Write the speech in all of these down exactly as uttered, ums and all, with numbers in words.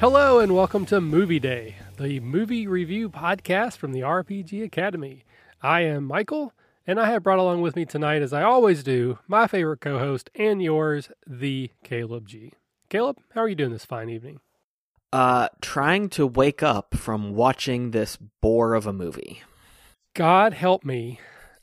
Hello and welcome to Movie Day, the movie review podcast from the R P G Academy. I am Michael, and I have brought along with me tonight, as I always do, my favorite co-host and yours, the Caleb G. Caleb, how are you doing this fine evening? Uh, trying to wake up from watching this bore of a movie. God help me.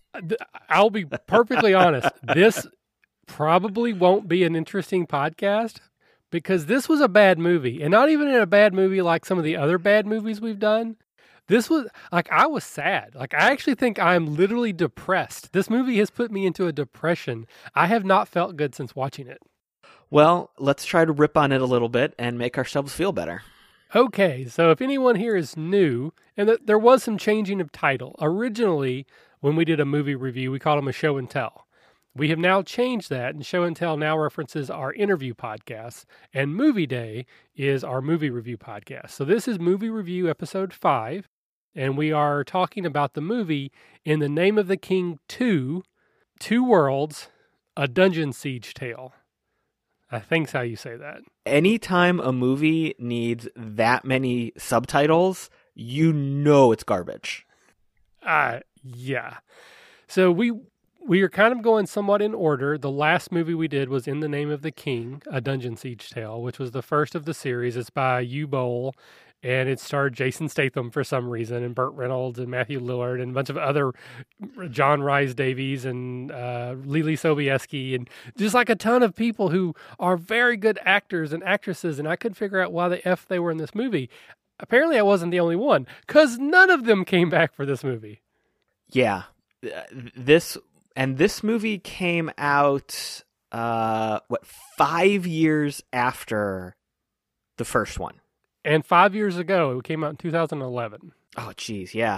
I'll be perfectly honest. This probably won't be an interesting podcast because this was a bad movie, and not even in a bad movie like some of the other bad movies we've done. This was, like, I was sad. Like, I actually think I'm literally depressed. This movie has put me into a depression. I have not felt good since watching it. Well, let's try to rip on it a little bit and make ourselves feel better. Okay, so if anyone here is new, and th- there was some changing of title. Originally, when we did a movie review, we called them a show and tell. We have now changed that, and show and tell now references our interview podcasts, and Movie Day is our movie review podcast. So this is Movie Review Episode five, and we are talking about the movie In the Name of the King two, Two Worlds, A Dungeon Siege Tale. I think's how you say that. Anytime a movie needs that many subtitles, you know it's garbage. Uh, yeah. So we we are kind of going somewhat in order. The last movie we did was In the Name of the King, A Dungeon Siege Tale, which was the first of the series. It's by Hugh Bowl, and it starred Jason Statham for some reason, and Burt Reynolds, and Matthew Lillard, and a bunch of other John Rhys Davies, and uh, Lily Sobieski, and just like a ton of people who are very good actors and actresses, and I couldn't figure out why the F they were in this movie. Apparently I wasn't the only one, because none of them came back for this movie. Yeah. This, and this movie came out, uh, what, five years after the first one. And five years ago, it came out in two thousand eleven. Oh, geez, yeah.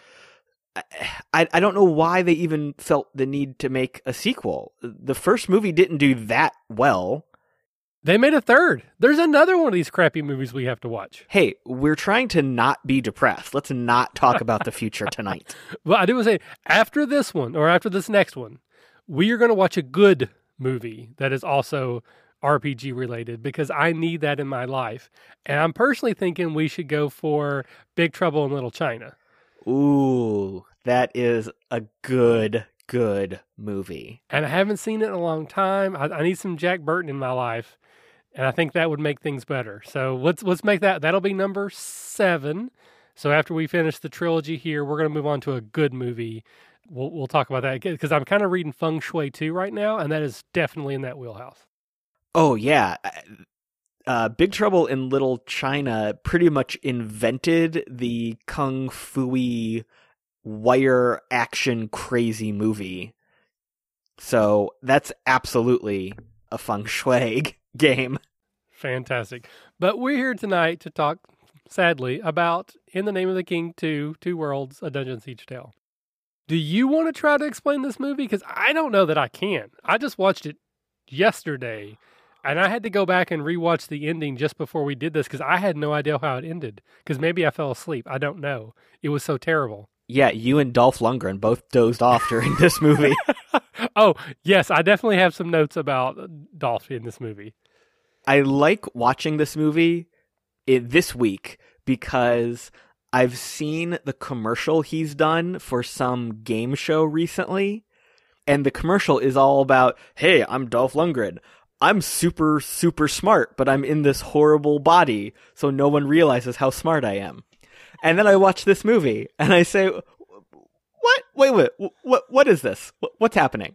I, I don't know why they even felt the need to make a sequel. The first movie didn't do that well. They made a third. There's another one of these crappy movies we have to watch. Hey, we're trying to not be depressed. Let's not talk about the future tonight. Well, I do want to say, after this one, or after this next one, we are going to watch a good movie that is also R P G related, because I need that in my life. And I'm personally thinking we should go for Big Trouble in Little China. Ooh, that is a good, good movie. And I haven't seen it in a long time. I, I need some Jack Burton in my life, and I think that would make things better. So let's let's make that. That'll be number seven. So after we finish the trilogy here, we're going to move on to a good movie. We'll we'll talk about that, because I'm kind of reading Feng Shui two right now, and that is definitely in that wheelhouse. Oh, yeah. Uh, Big Trouble in Little China pretty much invented the kung fu-y wire action crazy movie. So that's absolutely a feng shui game. Fantastic. But we're here tonight to talk, sadly, about In the Name of the King two, Two Worlds, A Dungeon Siege Tale. Do you want to try to explain this movie? Because I don't know that I can. I just watched it yesterday, and I had to go back and rewatch the ending just before we did this, because I had no idea how it ended. Because maybe I fell asleep. I don't know. It was so terrible. Yeah, you and Dolph Lundgren both dozed off during this movie. Oh, yes, I definitely have some notes about Dolph in this movie. I like watching this movie in this week because I've seen the commercial he's done for some game show recently, and the commercial is all about, hey, I'm Dolph Lundgren. I'm super, super smart, but I'm in this horrible body, so no one realizes how smart I am. And then I watch this movie, and I say, what? Wait, wait, what? What is this? What's happening?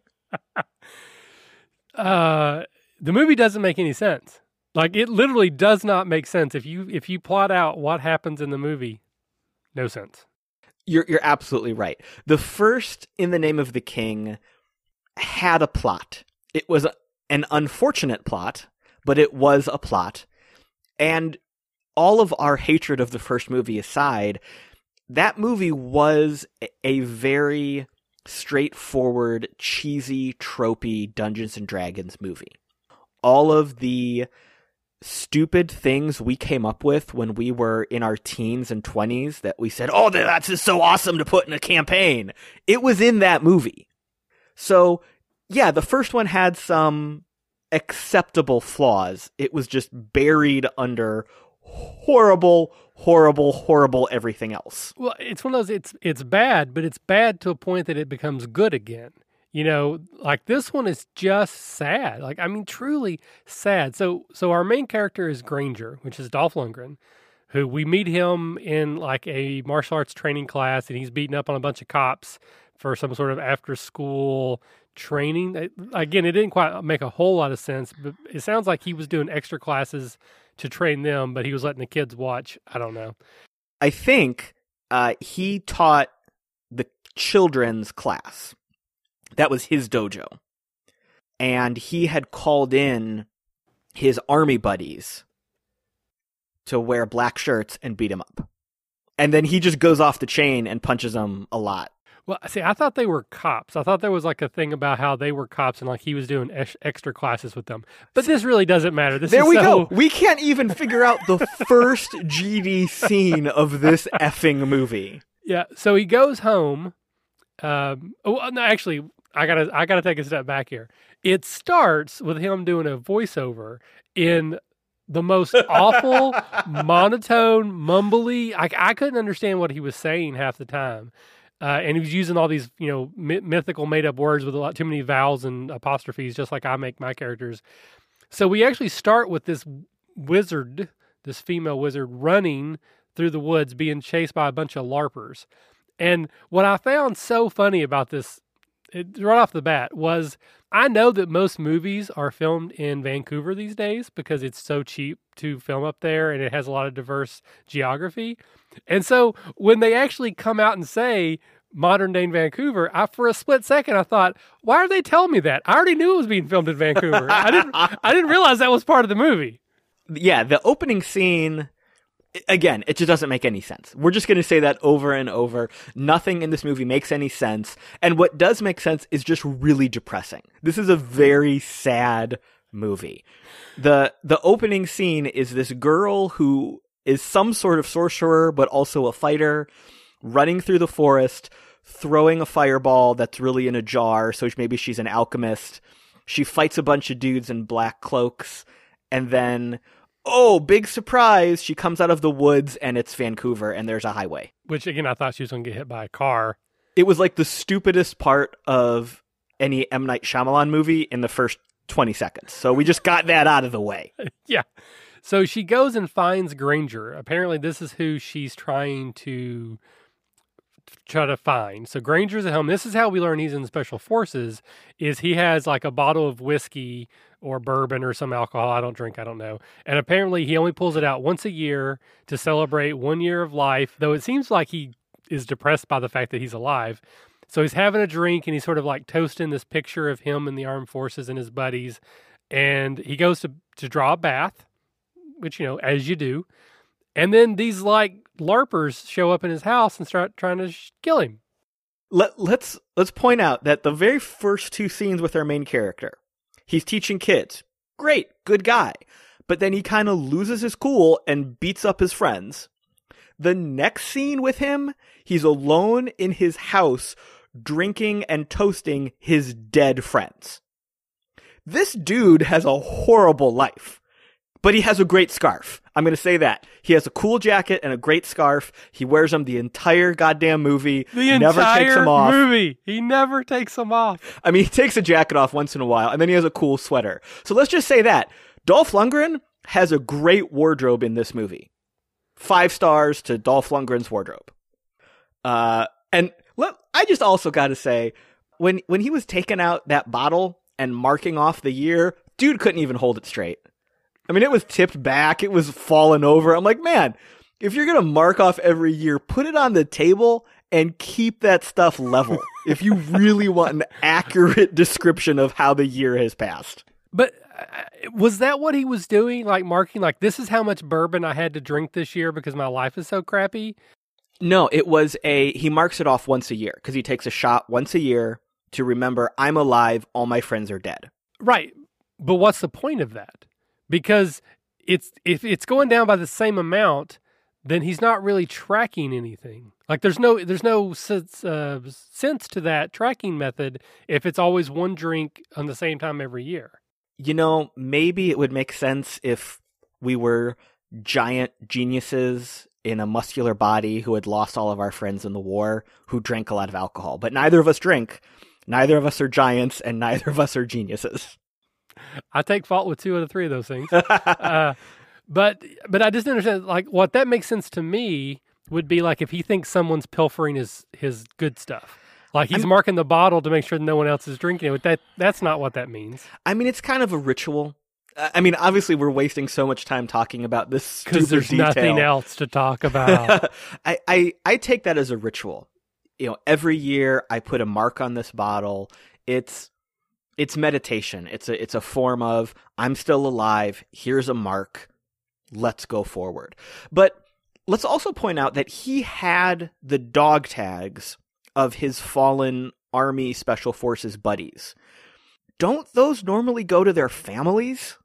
uh, the movie doesn't make any sense. Like, it literally does not make sense. If you if you plot out what happens in the movie, no sense. You're you're absolutely right. The first In the Name of the King had a plot. It was a, an unfortunate plot, but it was a plot. And all of our hatred of the first movie aside, that movie was a very straightforward, cheesy, tropey Dungeons and Dragons movie. All of the stupid things we came up with when we were in our teens and twenties that we said, oh, that's just so awesome to put in a campaign. It was in that movie. So, yeah, the first one had some acceptable flaws. It was just buried under horrible, horrible, horrible everything else. Well, it's one of those, it's it's bad, but it's bad to a point that it becomes good again. You know, like this one is just sad. Like, I mean, truly sad. So so our main character is Granger, which is Dolph Lundgren, who we meet him in like a martial arts training class, and he's beating up on a bunch of cops for some sort of after school training. Again, it didn't quite make a whole lot of sense, but it sounds like he was doing extra classes to train them, but he was letting the kids watch. I don't know. I think uh, he taught the children's class. That was his dojo. And he had called in his army buddies to wear black shirts and beat him up. And then he just goes off the chain and punches them a lot. Well, see, I thought they were cops. I thought there was like a thing about how they were cops and like he was doing ex- extra classes with them. But this really doesn't matter. This there is we so... go. We can't even figure out the first G D scene of this effing movie. Yeah. So he goes home. Um, oh, no, actually, I gotta, I gotta take a step back here. It starts with him doing a voiceover in the most awful, monotone, mumbly. I, I couldn't understand what he was saying half the time. Uh, and he was using all these, you know, myth- mythical made-up words with a lot too many vowels and apostrophes, just like I make my characters. So we actually start with this wizard, this female wizard, running through the woods, being chased by a bunch of LARPers. And what I found so funny about this, it, right off the bat, was I know that most movies are filmed in Vancouver these days because it's so cheap to film up there and it has a lot of diverse geography. And so when they actually come out and say modern day Vancouver, I, for a split second, I thought, why are they telling me that? I already knew it was being filmed in Vancouver. I didn't, I didn't realize that was part of the movie. Yeah, the opening scene, again, it just doesn't make any sense. We're just going to say that over and over. Nothing in this movie makes any sense. And what does make sense is just really depressing. This is a very sad movie. The the opening scene is this girl who is some sort of sorcerer, but also a fighter, running through the forest, throwing a fireball that's really in a jar, so maybe she's an alchemist. She fights a bunch of dudes in black cloaks, and then... oh, big surprise. She comes out of the woods and it's Vancouver and there's a highway. Which, again, I thought she was going to get hit by a car. It was like the stupidest part of any M. Night Shyamalan movie in the first twenty seconds. So we just got that out of the way. Yeah. So she goes and finds Granger. Apparently this is who she's trying to try to find. So Granger's at home. This is how we learn he's in Special Forces, is he has like a bottle of whiskey or bourbon or some alcohol. I don't drink, I don't know. And apparently he only pulls it out once a year to celebrate one year of life, though it seems like he is depressed by the fact that he's alive. So he's having a drink and he's sort of like toasting this picture of him in the armed forces and his buddies. And he goes to, to draw a bath, which, you know, as you do. And then these like LARPers show up in his house and start trying to sh- kill him. Let, let's let's point out that the very first two scenes with our main character, he's teaching kids. Great, good guy. But then he kind of loses his cool and beats up his friends. The next scene with him, he's alone in his house drinking and toasting his dead friends. This dude has a horrible life. But he has a great scarf. I'm going to say that. He has a cool jacket and a great scarf. He wears them the entire goddamn movie. The never entire takes them off. movie. He never takes them off. I mean, he takes a jacket off once in a while, and then he has a cool sweater. So let's just say that. Dolph Lundgren has a great wardrobe in this movie. Five stars to Dolph Lundgren's wardrobe. Uh, and let, I just also got to say, when when he was taking out that bottle and marking off the year, dude couldn't even hold it straight. I mean, it was tipped back. It was falling over. I'm like, man, if you're going to mark off every year, put it on the table and keep that stuff level if you really want an accurate description of how the year has passed. But uh, was that what he was doing? Like marking, like, this is how much bourbon I had to drink this year because my life is so crappy? No, it was a, he marks it off once a year because he takes a shot once a year to remember, I'm alive, all my friends are dead. Right. But what's the point of that? Because it's if it's going down by the same amount, then he's not really tracking anything. Like there's no there's no sense, uh, sense to that tracking method if it's always one drink on the same time every year. You know, maybe it would make sense if we were giant geniuses in a muscular body who had lost all of our friends in the war who drank a lot of alcohol. But neither of us drink. Neither of us are giants, and neither of us are geniuses. I take fault with two of the three of those things. uh, but but I just understand, like, what that makes sense to me would be like if he thinks someone's pilfering his, his good stuff. Like he's I'm, marking the bottle to make sure no one else is drinking it. But that that's not what that means. I mean, it's kind of a ritual. I mean, obviously, we're wasting so much time talking about this because there's detail. Nothing else to talk about. I, I I take that as a ritual. You know, every year I put a mark on this bottle. It's it's meditation. It's a it's a form of I'm still alive. Here's a mark. Let's go forward. But let's also point out that he had the dog tags of his fallen Army Special Forces buddies. Don't those normally go to their families?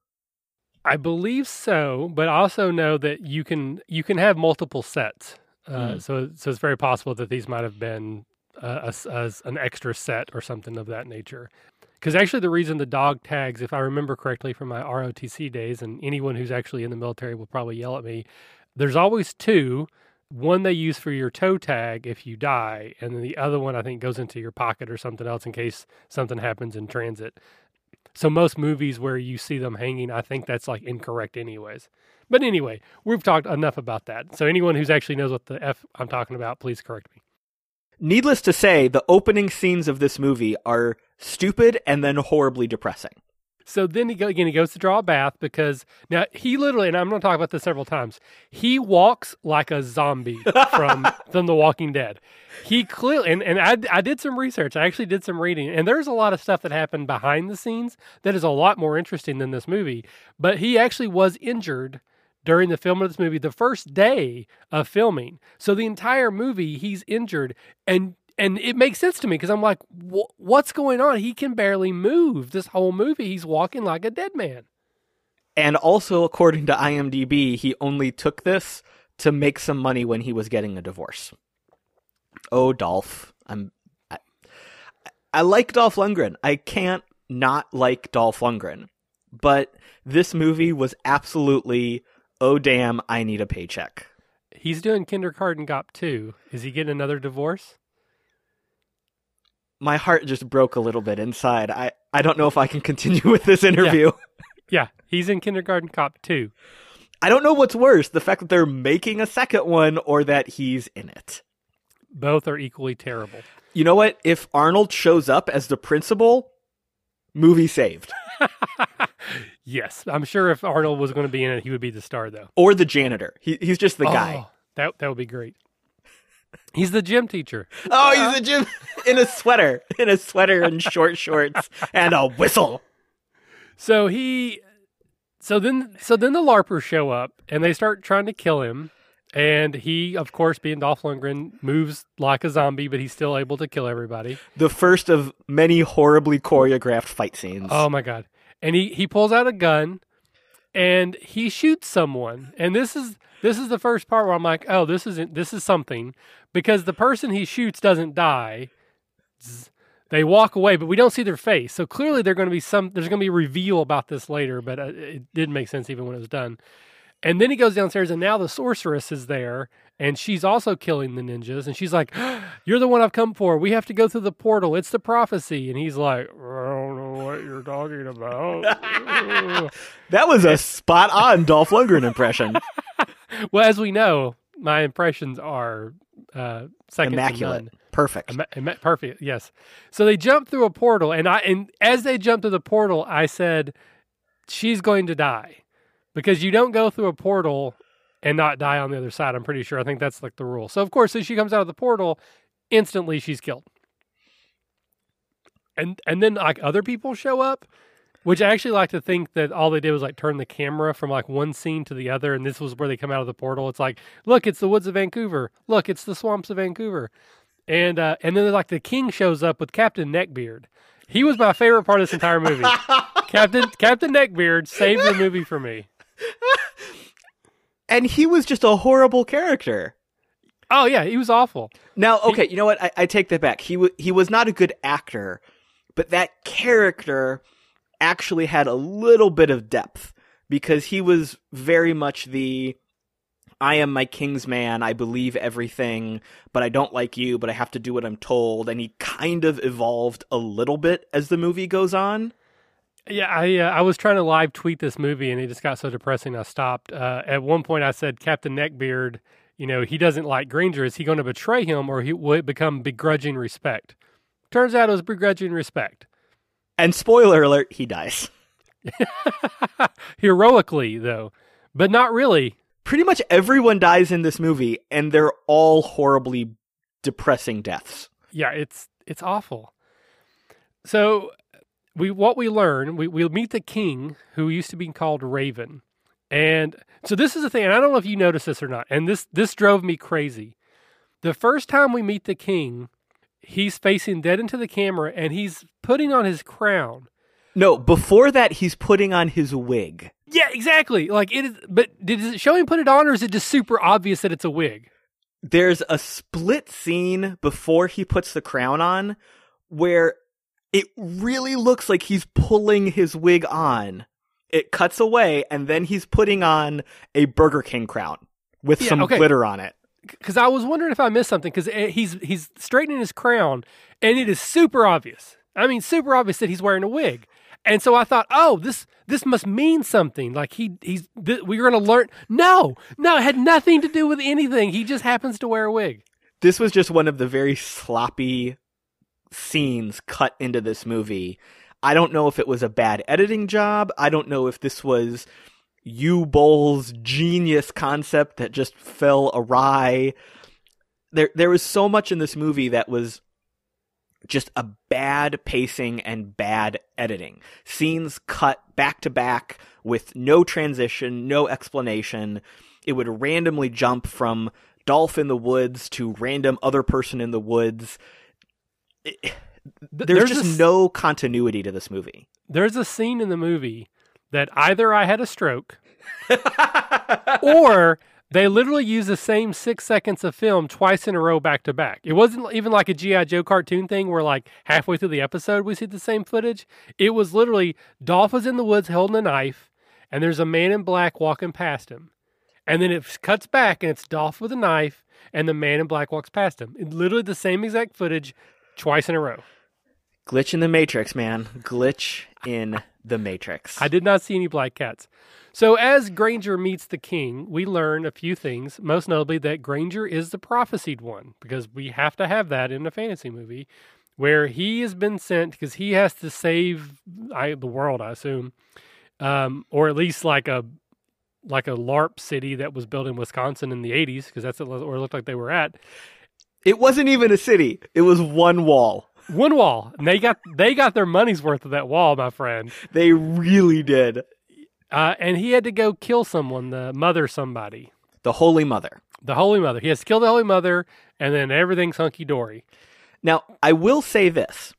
I believe so, but I also know that you can you can have multiple sets. Uh, mm. So so it's very possible that these might have been uh, a, a, an extra set or something of that nature. Because actually the reason the dog tags, if I remember correctly from my R O T C days, and anyone who's actually in the military will probably yell at me, there's always two. One they use for your toe tag if you die, and then the other one I think goes into your pocket or something else in case something happens in transit. So most movies where you see them hanging, I think that's like incorrect anyways. But anyway, we've talked enough about that. So anyone who's actually knows what the F I'm talking about, please correct me. Needless to say, the opening scenes of this movie are stupid and then horribly depressing. So then he go, again, he goes to draw a bath because now he literally, and I'm going to talk about this several times, he walks like a zombie from, from The Walking Dead. He clearly, and, and I, I did some research. I actually did some reading, and there's a lot of stuff that happened behind the scenes that is a lot more interesting than this movie. But he actually was injured during the film of this movie, the first day of filming. So the entire movie, he's injured, and And it makes sense to me because I'm like, what's going on? He can barely move. This whole movie, he's walking like a dead man. And also, according to IMDb, he only took this to make some money when he was getting a divorce. Oh, Dolph. I'm, I, I like Dolph Lundgren. I can't not like Dolph Lundgren. But this movie was absolutely, oh, damn, I need a paycheck. He's doing Kindergarten Cop two. Is he getting another divorce? My heart just broke a little bit inside. I, I don't know if I can continue with this interview. Yeah, yeah. He's in Kindergarten Cop two. I don't know what's worse, the fact that they're making a second one or that he's in it. Both are equally terrible. You know what? If Arnold shows up as the principal, movie saved. Yes, I'm sure if Arnold was going to be in it, he would be the star, though. Or the janitor. He, he's just the oh, guy. That, that would be great. He's the gym teacher. Oh, he's the gym in a sweater, in a sweater and short shorts and a whistle. So he, so then, so then the LARPers show up and they start trying to kill him. And he, of course, being Dolph Lundgren, moves like a zombie, but he's still able to kill everybody. The first of many horribly choreographed fight scenes. Oh my God. And he, he pulls out a gun and he shoots someone. And this is, This is the first part where I'm like, oh, this isn't, this is something, because the person he shoots doesn't die. They walk away, but we don't see their face. So clearly they're going to be some, there's going to be a reveal about this later, but it didn't make sense even when it was done. And then he goes downstairs and now the sorceress is there and she's also killing the ninjas. And she's like, you're the one I've come for. We have to go through the portal. It's the prophecy. And he's like, I don't know what you're talking about. That was a spot on Dolph Lundgren impression. Well, as we know, my impressions are uh, second immaculate, to none. Perfect, Ima- ima- perfect. Yes. So they jump through a portal, and I and as they jump through the portal, I said, "She's going to die," because you don't go through a portal and not die on the other side. I'm pretty sure. I think that's like the rule. So of course, as she comes out of the portal, instantly she's killed, and and then like other people show up. Which I actually like to think that all they did was like turn the camera from like one scene to the other, and this was where they come out of the portal. It's like, look, it's the woods of Vancouver. Look, it's the swamps of Vancouver. And uh, and then like the king shows up with Captain Neckbeard. He was my favorite part of this entire movie. Captain Captain Neckbeard saved the movie for me. And he was just a horrible character. Oh yeah, he was awful. Now, okay, he, you know what? I, I take that back. He w- he was not a good actor, but that character actually had a little bit of depth because he was very much the, I am my king's man, I believe everything, but I don't like you, but I have to do what I'm told. And he kind of evolved a little bit as the movie goes on. Yeah, I uh, I was trying to live tweet this movie, and it just got so depressing I stopped. Uh, at one point, I said, Captain Neckbeard, you know, he doesn't like Granger. Is he going to betray him, or he, will it become begrudging respect? Turns out it was begrudging respect. And spoiler alert, he dies. Heroically, though, but not really. Pretty much everyone dies in this movie, and they're all horribly depressing deaths. Yeah, it's it's awful. So we what we learn, we we meet the king, who used to be called Raven. And so this is the thing, and I don't know if you noticed this or not, and this this drove me crazy. The first time we meet the king, he's facing dead into the camera, and he's putting on his crown. No, before that, he's putting on his wig. Yeah, exactly. Like it is, but did it show him put it on, or is it just super obvious that it's a wig? There's a split scene before he puts the crown on where it really looks like he's pulling his wig on. It cuts away, and then he's putting on a Burger King crown with Yeah, some okay. glitter on it. Because I was wondering if I missed something, because he's he's straightening his crown, and it is super obvious. I mean, super obvious that he's wearing a wig. And so I thought, oh, this this must mean something. Like he he's th- we're going to learn. No, no, it had nothing to do with anything. He just happens to wear a wig. This was just one of the very sloppy scenes cut into this movie. I don't know if it was a bad editing job. I don't know if this was Hugh Boll's genius concept that just fell awry. There, there was so much in this movie that was just a bad pacing and bad editing. Scenes cut back to back with no transition, no explanation. It would randomly jump from Dolph in the woods to random other person in the woods. It, there's, there's just a, no continuity to this movie. There's a scene in the movie that either I had a stroke or they literally use the same six seconds of film twice in a row back to back. It wasn't even like a G I. Joe cartoon thing where like halfway through the episode we see the same footage. It was literally Dolph is in the woods holding a knife and there's a man in black walking past him. And then it cuts back and it's Dolph with a knife and the man in black walks past him. It's literally the same exact footage twice in a row. Glitch in the Matrix, man. Glitch in the Matrix. I did not see any black cats. So as Granger meets the king, we learn a few things, most notably that Granger is the prophesied one, because we have to have that in a fantasy movie, where he has been sent because he has to save I, the world, I assume, um, or at least like a like a LARP city that was built in Wisconsin in the eighties, because that's where it looked like they were at. It wasn't even a city. It was one wall. One wall. And they got they got their money's worth of that wall, my friend. They really did. Uh, and he had to go kill someone, the mother somebody. The Holy Mother. The Holy Mother. He has to kill the Holy Mother, and then everything's hunky-dory. Now, I will say this.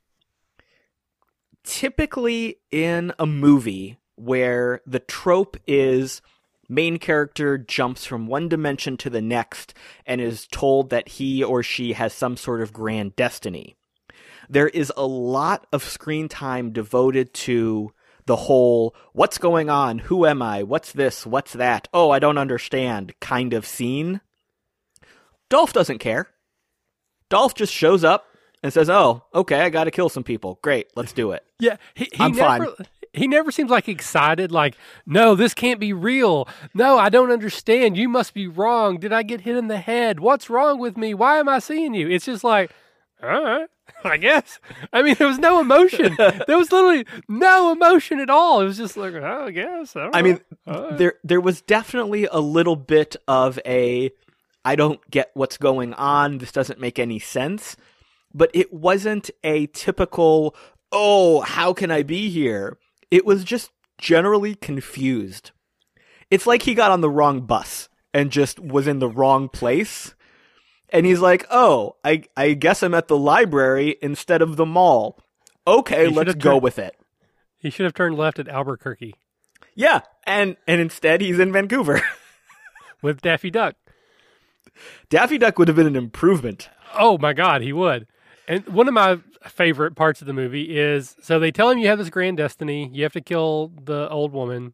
Typically in a movie where the trope is main character jumps from one dimension to the next and is told that he or she has some sort of grand destiny, there is a lot of screen time devoted to the whole, what's going on? Who am I? What's this? What's that? Oh, I don't understand kind of scene. Dolph doesn't care. Dolph just shows up and says, oh, okay, I got to kill some people. Great, let's do it. Yeah, he, he I'm never, fine. He never seems like excited, like, no, this can't be real. No, I don't understand. You must be wrong. Did I get hit in the head? What's wrong with me? Why am I seeing you? It's just like, all right. I guess. I mean, there was no emotion. There was literally no emotion at all. It was just like, oh, I guess. I, don't I know. mean, Uh, there there was definitely a little bit of a, I don't get what's going on. This doesn't make any sense. But it wasn't a typical, oh, how can I be here? It was just generally confused. It's like he got on the wrong bus and just was in the wrong place. And he's like, oh, I I guess I'm at the library instead of the mall. Okay, He let's should've go turned- with it. He should have turned left at Albuquerque Yeah, and, and instead he's in Vancouver. with Daffy Duck. Daffy Duck would have been an improvement. Oh, my God, he would. And one of my favorite parts of the movie is, so they tell him you have this grand destiny. You have to kill the old woman.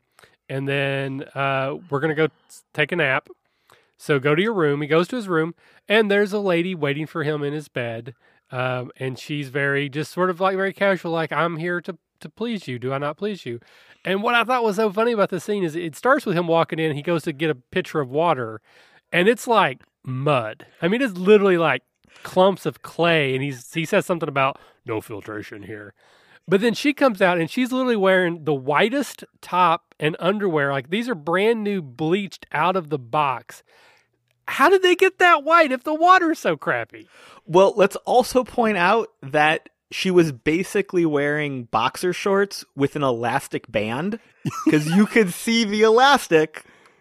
and then uh, we're going to go take a nap. So go to your room. He goes to his room, and there's a lady waiting for him in his bed. Um, and she's very, just sort of like very casual, like, I'm here to, to please you. Do I not please you? And what I thought was so funny about the scene is it starts with him walking in. He goes to get a pitcher of water, and it's like mud. I mean, it's literally like clumps of clay. And he's he says something about no filtration here. But then she comes out, and she's literally wearing the whitest top and underwear. Like, these are brand new, bleached out of the box. How did they get that white if the water's so crappy? Well, let's also point out that she was basically wearing boxer shorts with an elastic band because you could see the elastic.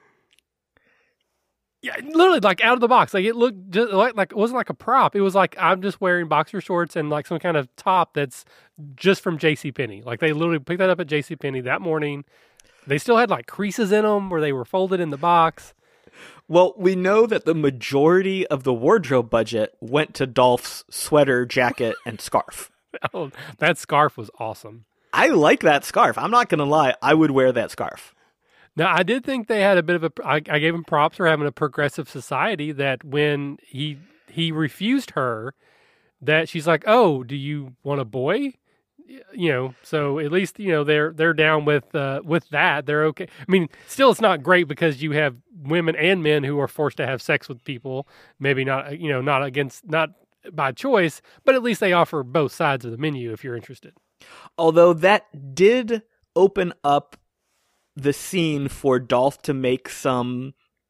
Yeah, literally, like, out of the box. Like, it looked just like, like it wasn't like a prop. It was like, I'm just wearing boxer shorts and like some kind of top that's just from JCPenney. Like, they literally picked that up at JCPenney that morning. They still had like creases in them where they were folded in the box. Well, we know that the majority of the wardrobe budget went to Dolph's sweater, jacket, and scarf. Oh, that scarf was awesome. I like that scarf. I'm not going to lie. I would wear that scarf. Now, I did think they had a bit of a, I, I gave him props for having a progressive society that when he he refused her, that she's like, oh, do you want a boy? You know, so at least, you know, they're they're down with uh, with that. They're okay. I mean, still, it's not great because you have women and men who are forced to have sex with people. Maybe not, you know, not against, not by choice, but at least they offer both sides of the menu if you're interested. Although that did open up the scene for Dolph to make some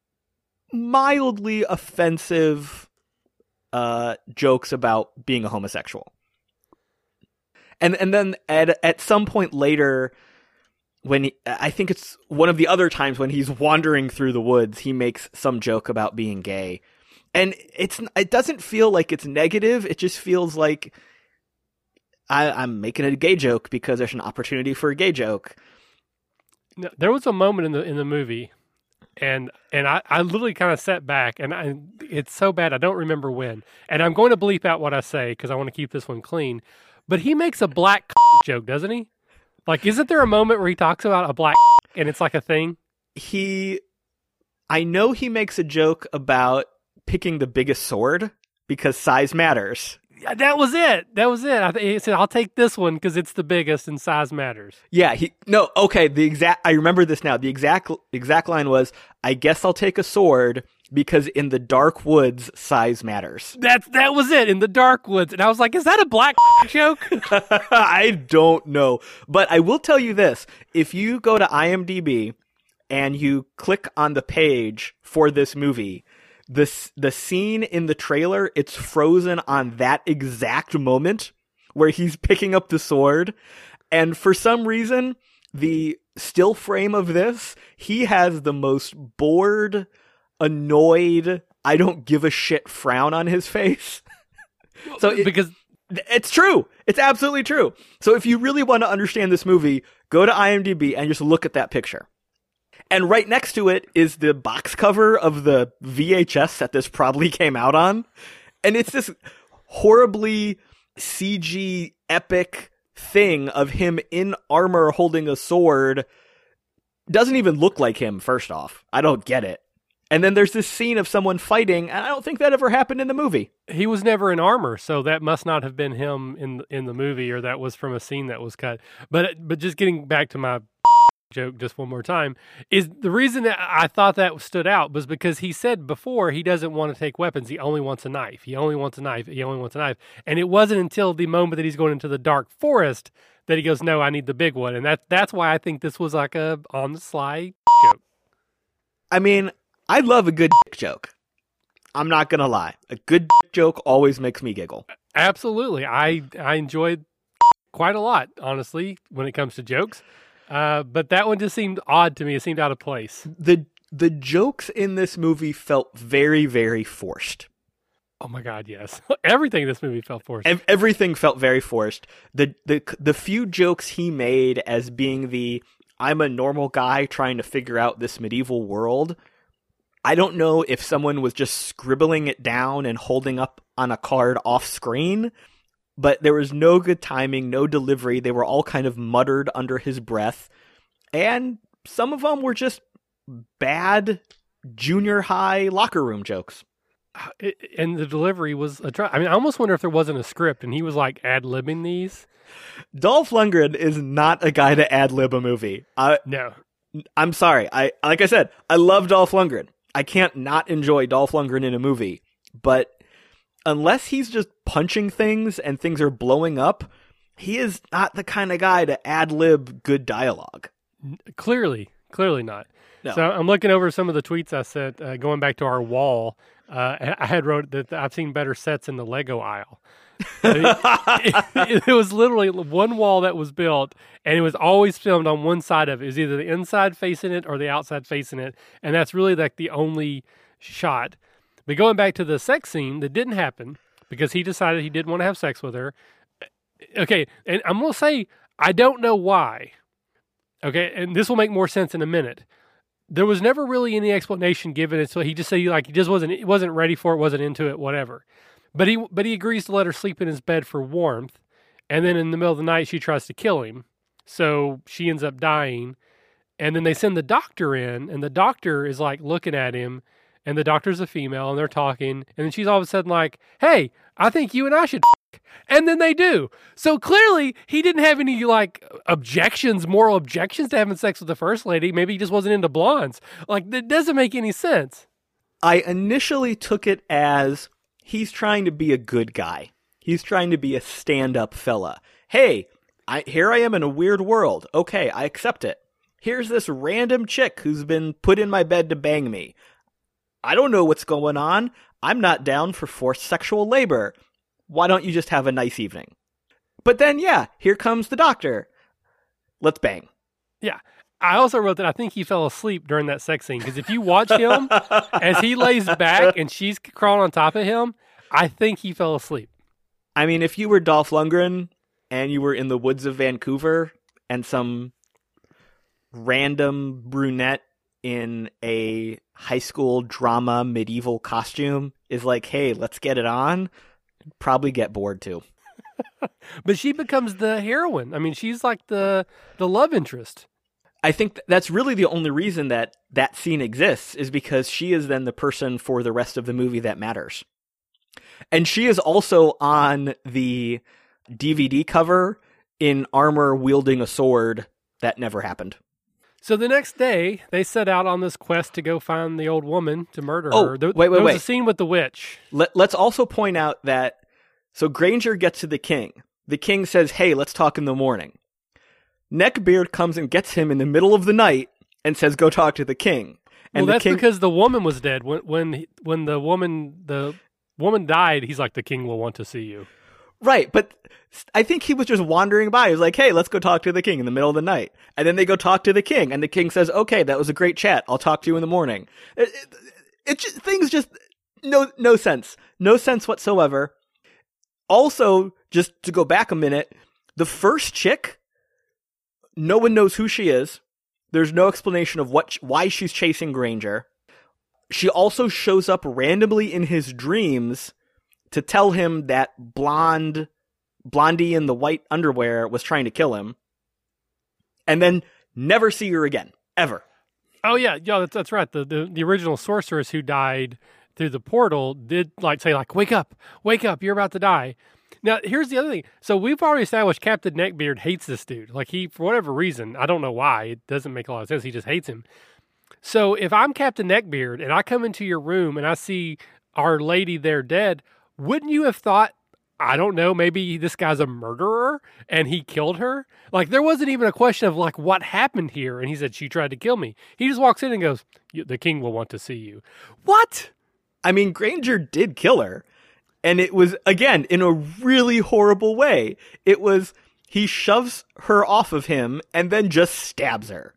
mildly offensive uh, jokes about being a homosexual. And and then at at some point later, when he, I think it's one of the other times when he's wandering through the woods, he makes some joke about being gay. And it's it doesn't feel like it's negative. It just feels like I, I'm making a gay joke because there's an opportunity for a gay joke. No, there was a moment in the in the movie, and and I, I literally kind of sat back, and I, it's so bad I don't remember when. And I'm going to bleep out what I say because I want to keep this one clean. But he makes a black joke, doesn't he? Like, isn't there a moment where he talks about a black and it's like a thing? He, I know he makes a joke about picking the biggest sword because size matters. Yeah, that was it. That was it. I th- he said, I'll take this one because it's the biggest and size matters. Yeah, he no, okay, the exact I remember this now. The exact exact line was, I guess I'll take a sword because in the dark woods size matters. That's that was it, in the dark woods. And I was like, is that a black joke? I don't know. But I will tell you this. If you go to IMDb and you click on the page for this movie, The, the scene in the trailer, it's frozen on that exact moment where he's picking up the sword. And for some reason, the still frame of this, he has the most bored, annoyed, I don't give a shit frown on his face. So it, because it's true. It's absolutely true. So if you really want to understand this movie, go to IMDb and just look at that picture. And right next to it is the box cover of the V H S that this probably came out on. And it's this horribly C G epic thing of him in armor holding a sword. Doesn't even look like him, first off. I don't get it. And then there's this scene of someone fighting, and I don't think that ever happened in the movie. He was never in armor, so that must not have been him in in the movie, or that was from a scene that was cut. But but just getting back to my joke just one more time, is the reason that I thought that stood out was because he said before he doesn't want to take weapons. He only wants a knife. He only wants a knife. He only wants a knife. And it wasn't until the moment that he's going into the dark forest that he goes, no, I need the big one. And that that's why I think this was like a on the sly joke. I mean, I love a good joke. I'm not going to lie. A good joke always makes me giggle. Absolutely. I, I enjoyed quite a lot, honestly, when it comes to jokes. Uh, but that one just seemed odd to me. It seemed out of place. The the jokes in this movie felt very, very forced. Oh my God, yes. Everything in this movie felt forced. Ev- everything felt very forced. The, the the few jokes he made as being the, I'm a normal guy trying to figure out this medieval world, I don't know if someone was just scribbling it down and holding up on a card off screen, but there was no good timing, no delivery. They were all kind of muttered under his breath. And some of them were just bad junior high locker room jokes. It, and the delivery was a try. I mean, I almost wonder if there wasn't a script and he was like ad-libbing these. Dolph Lundgren is not a guy to ad-lib a movie. I, no. I'm sorry. I Like I said, I love Dolph Lundgren. I can't not enjoy Dolph Lundgren in a movie. But unless he's just punching things and things are blowing up, he is not the kind of guy to ad-lib good dialogue. Clearly. Clearly not. No. So I'm looking over some of the tweets I sent, uh, going back to our wall. Uh, I had wrote that I've seen better sets in the Lego aisle. it, it, it was literally one wall that was built, and it was always filmed on one side of it. It was either the inside facing it or the outside facing it, and that's really like the only shot. But going back to the sex scene that didn't happen because he decided he didn't want to have sex with her. Okay, and I'm going to say I don't know why. Okay, and this will make more sense in a minute. There was never really any explanation given it, so he just said he, like he just wasn't he wasn't ready for it, wasn't into it, whatever. But he but he agrees to let her sleep in his bed for warmth, and then in the middle of the night she tries to kill him, so she ends up dying. And then they send the doctor in, and the doctor is like looking at him, and the doctor's a female, and they're talking, and then she's all of a sudden like, "Hey, I think you and I should." F-. And then they do. So clearly he didn't have any like objections, moral objections to having sex with the first lady. Maybe he just wasn't into blondes. Like, that doesn't make any sense. I initially took it as he's trying to be a good guy. He's trying to be a stand-up fella. Hey, I, here I am in a weird world. Okay, I accept it. Here's this random chick who's been put in my bed to bang me. I don't know what's going on. I'm not down for forced sexual labor. Why don't you just have a nice evening? But then, yeah, here comes the doctor. Let's bang. Yeah. I also wrote that I think he fell asleep during that sex scene, because if you watch him as he lays back and she's crawling on top of him, I think he fell asleep. I mean, if you were Dolph Lundgren and you were in the woods of Vancouver and some random brunette in a high school drama medieval costume is like, hey, let's get it on, probably get bored too. But she becomes the heroine. I mean, she's like the the love interest. I think that's really the only reason that that scene exists, is because she is then the person for the rest of the movie that matters. And she is also on the D V D cover in armor wielding a sword. That never happened. So the next day, they set out on this quest to go find the old woman to murder oh, her. There, wait, wait, there was wait. a scene with the witch. Let, let's also point out that, so Granger gets to the king. The king says, hey, let's talk in the morning. Neckbeard comes and gets him in the middle of the night and says, go talk to the king. And well, that's the king... because the woman was dead. When when when the woman the woman died, he's like, the king will want to see you. Right, but I think he was just wandering by. He was like, hey, let's go talk to the king in the middle of the night. And then they go talk to the king, and the king says, okay, that was a great chat. I'll talk to you in the morning. It, it, it just, things just, no, no sense. No sense whatsoever. Also, just to go back a minute, the first chick, no one knows who she is. There's no explanation of what why she's chasing Granger. She also shows up randomly in his dreams to tell him that blonde, blondie in the white underwear was trying to kill him, and then never see her again, ever. Oh yeah, yeah, that's, that's right. The, the the original sorceress who died through the portal did like say like, wake up, wake up, you're about to die. Now here's the other thing. So we've already established Captain Neckbeard hates this dude. Like, he, for whatever reason, I don't know why, it doesn't make a lot of sense. He just hates him. So if I'm Captain Neckbeard and I come into your room and I see our lady there dead, wouldn't you have thought, I don't know, maybe this guy's a murderer and he killed her? Like, there wasn't even a question of, like, what happened here? And he said, she tried to kill me. He just walks in and goes, the king will want to see you. What? I mean, Granger did kill her. And it was, again, in a really horrible way. It was, he shoves her off of him and then just stabs her.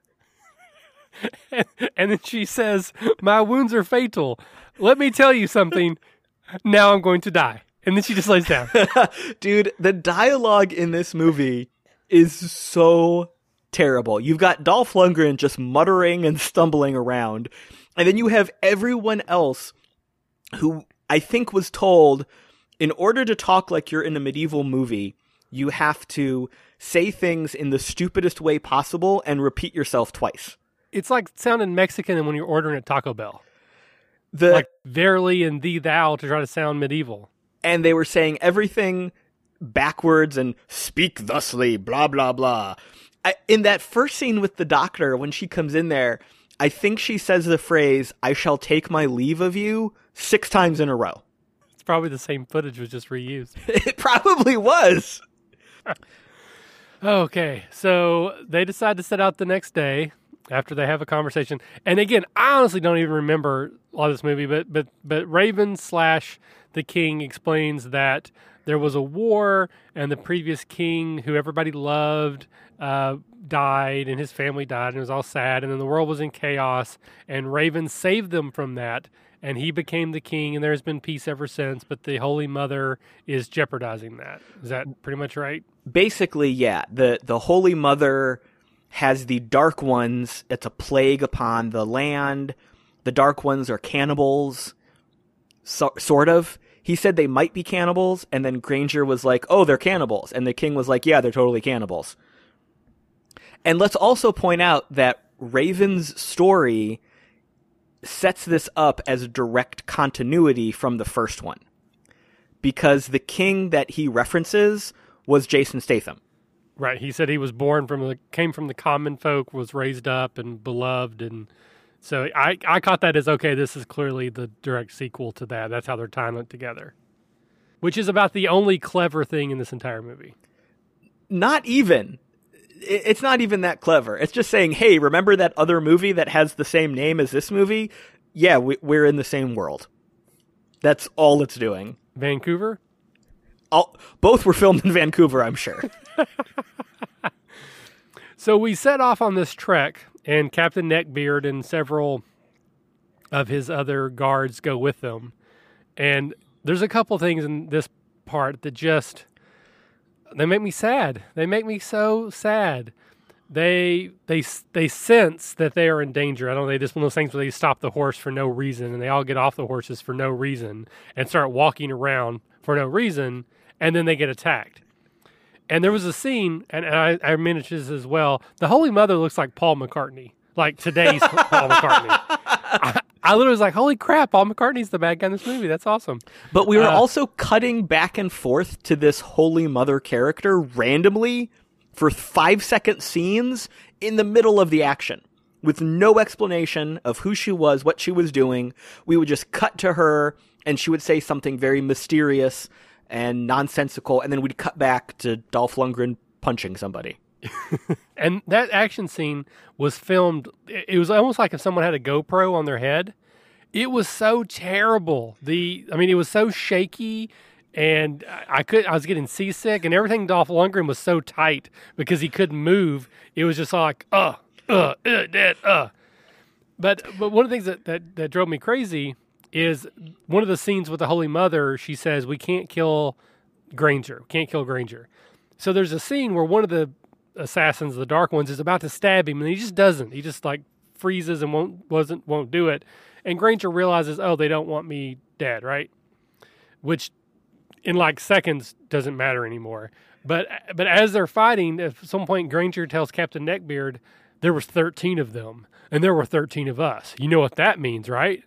and, and then she says, my wounds are fatal. Let me tell you something. Now I'm going to die. And then she just lays down. Dude, the dialogue in this movie is so terrible. You've got Dolph Lundgren just muttering and stumbling around. And then you have everyone else who I think was told, in order to talk like you're in a medieval movie, you have to say things in the stupidest way possible and repeat yourself twice. It's like sounding Mexican when you're ordering at Taco Bell. The, like verily and thee thou to try to sound medieval. And they were saying everything backwards and speak thusly, blah, blah, blah. I, in that first scene with the doctor, when she comes in there, I think she says the phrase, I shall take my leave of you, six times in a row. It's probably the same footage was just reused. It probably was. Okay, so they decide to set out the next day after they have a conversation. And again, I honestly don't even remember a lot of this movie, but but but Raven slash the king explains that there was a war and the previous king, who everybody loved, uh, died, and his family died, and it was all sad, and then the world was in chaos, and Raven saved them from that, and he became the king, and there's been peace ever since, but the Holy Mother is jeopardizing that. Is that pretty much right? Basically, yeah. The, the Holy Mother has the Dark Ones. It's a plague upon the land. The Dark Ones are cannibals, so, sort of. He said they might be cannibals, and then Granger was like, oh, they're cannibals. And the king was like, yeah, they're totally cannibals. And let's also point out that Raven's story sets this up as direct continuity from the first one. Because the king that he references was Jason Statham. Right. He said he was born from the, came from the common folk, was raised up and beloved, and so I, I caught that as, okay, this is clearly the direct sequel to that. That's how they're tying it together. Which is about the only clever thing in this entire movie. Not even. It's not even that clever. It's just saying, hey, remember that other movie that has the same name as this movie? Yeah, we, we're in the same world. That's all it's doing. Vancouver? All, both were filmed in Vancouver, I'm sure. So we set off on this trek, and Captain Neckbeard and several of his other guards go with them. And there's a couple things in this part that just, they make me sad. They make me so sad. They they they sense that they are in danger. I don't know, they just one of those things where they stop the horse for no reason, and they all get off the horses for no reason and start walking around for no reason, and then they get attacked. And there was a scene, and I, I mentioned this as well, the Holy Mother looks like Paul McCartney, like today's Paul McCartney. I, I literally was like, holy crap, Paul McCartney's the bad guy in this movie. That's awesome. But we were uh, also cutting back and forth to this Holy Mother character randomly for five-second scenes in the middle of the action with no explanation of who she was, what she was doing. We would just cut to her, and she would say something very mysterious and nonsensical, and then we'd cut back to Dolph Lundgren punching somebody. And that action scene was filmed, it was almost like if someone had a GoPro on their head. It was so terrible. The, I mean, it was so shaky, and I could, I was getting seasick, and everything Dolph Lundgren was so tight because he couldn't move. It was just like, uh, uh, uh, dead, uh. But, but one of the things that, that, that drove me crazy is one of the scenes with the Holy Mother. She says, we can't kill Granger. Can't kill Granger. So there's a scene where one of the assassins, the Dark Ones, is about to stab him, and he just doesn't. He just like freezes and won't wasn't won't do it. And Granger realizes, oh, they don't want me dead, right? Which in like seconds doesn't matter anymore. But but as they're fighting, at some point Granger tells Captain Neckbeard, there was thirteen of them, and there were thirteen of us. You know what that means, right?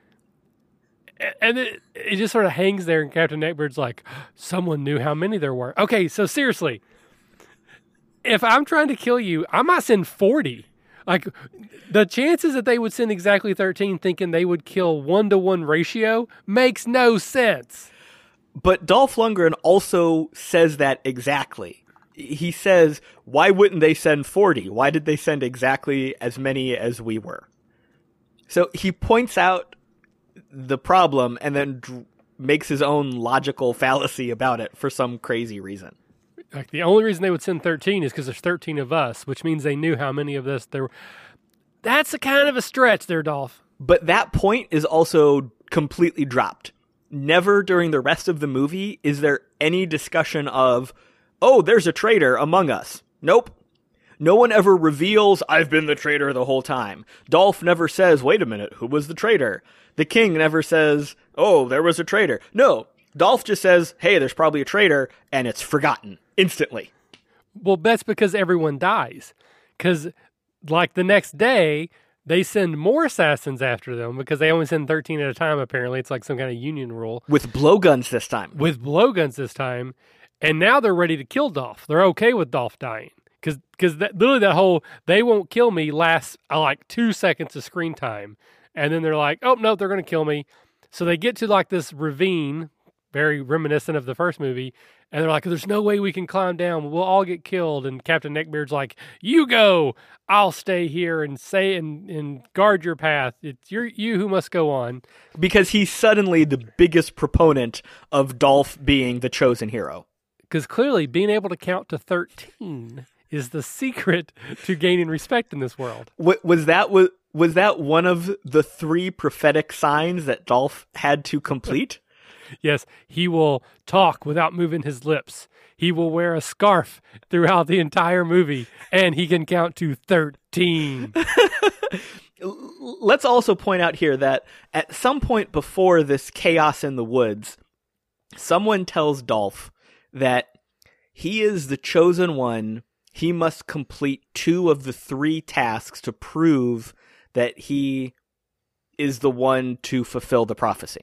And it, it just sort of hangs there, and Captain Neckbeard's like, someone knew how many there were. Okay, so seriously, if I'm trying to kill you, I might send forty. Like, the chances that they would send exactly thirteen thinking they would kill one-to-one ratio makes no sense. But Dolph Lundgren also says that exactly. He says, why wouldn't they send forty? Why did they send exactly as many as we were? So he points out the problem and then d- makes his own logical fallacy about it for some crazy reason. Like, the only reason they would send thirteen is because there's thirteen of us, which means they knew how many of this there were. That's a kind of a stretch there, Dolph. But that point is also completely dropped. Never during the rest of the movie is there any discussion of, oh, there's a traitor among us. Nope. No one ever reveals, I've been the traitor the whole time. Dolph never says, wait a minute, who was the traitor? The king never says, oh, there was a traitor. No, Dolph just says, hey, there's probably a traitor, and it's forgotten instantly. Well, that's because everyone dies. Because like the next day, they send more assassins after them because they only send thirteen at a time, apparently. It's like some kind of union rule. With blowguns this time. With blowguns this time. And now they're ready to kill Dolph. They're okay with Dolph dying. Because because literally that whole "they won't kill me" lasts uh, like two seconds of screen time. And then they're like, oh, no, they're going to kill me. So they get to like this ravine, very reminiscent of the first movie. And they're like, there's no way we can climb down. We'll all get killed. And Captain Neckbeard's like, you go. I'll stay here and say and, and guard your path. It's you're, you who must go on. Because he's suddenly the biggest proponent of Dolph being the chosen hero. Because clearly being able to count to thirteen is the secret to gaining respect in this world. What, was that was, was that one of the three prophetic signs that Dolph had to complete? Yes, he will talk without moving his lips. He will wear a scarf throughout the entire movie, and he can count to thirteen. Let's also point out here that at some point before this chaos in the woods, someone tells Dolph that he is the chosen one. He must complete two of the three tasks to prove that he is the one to fulfill the prophecy.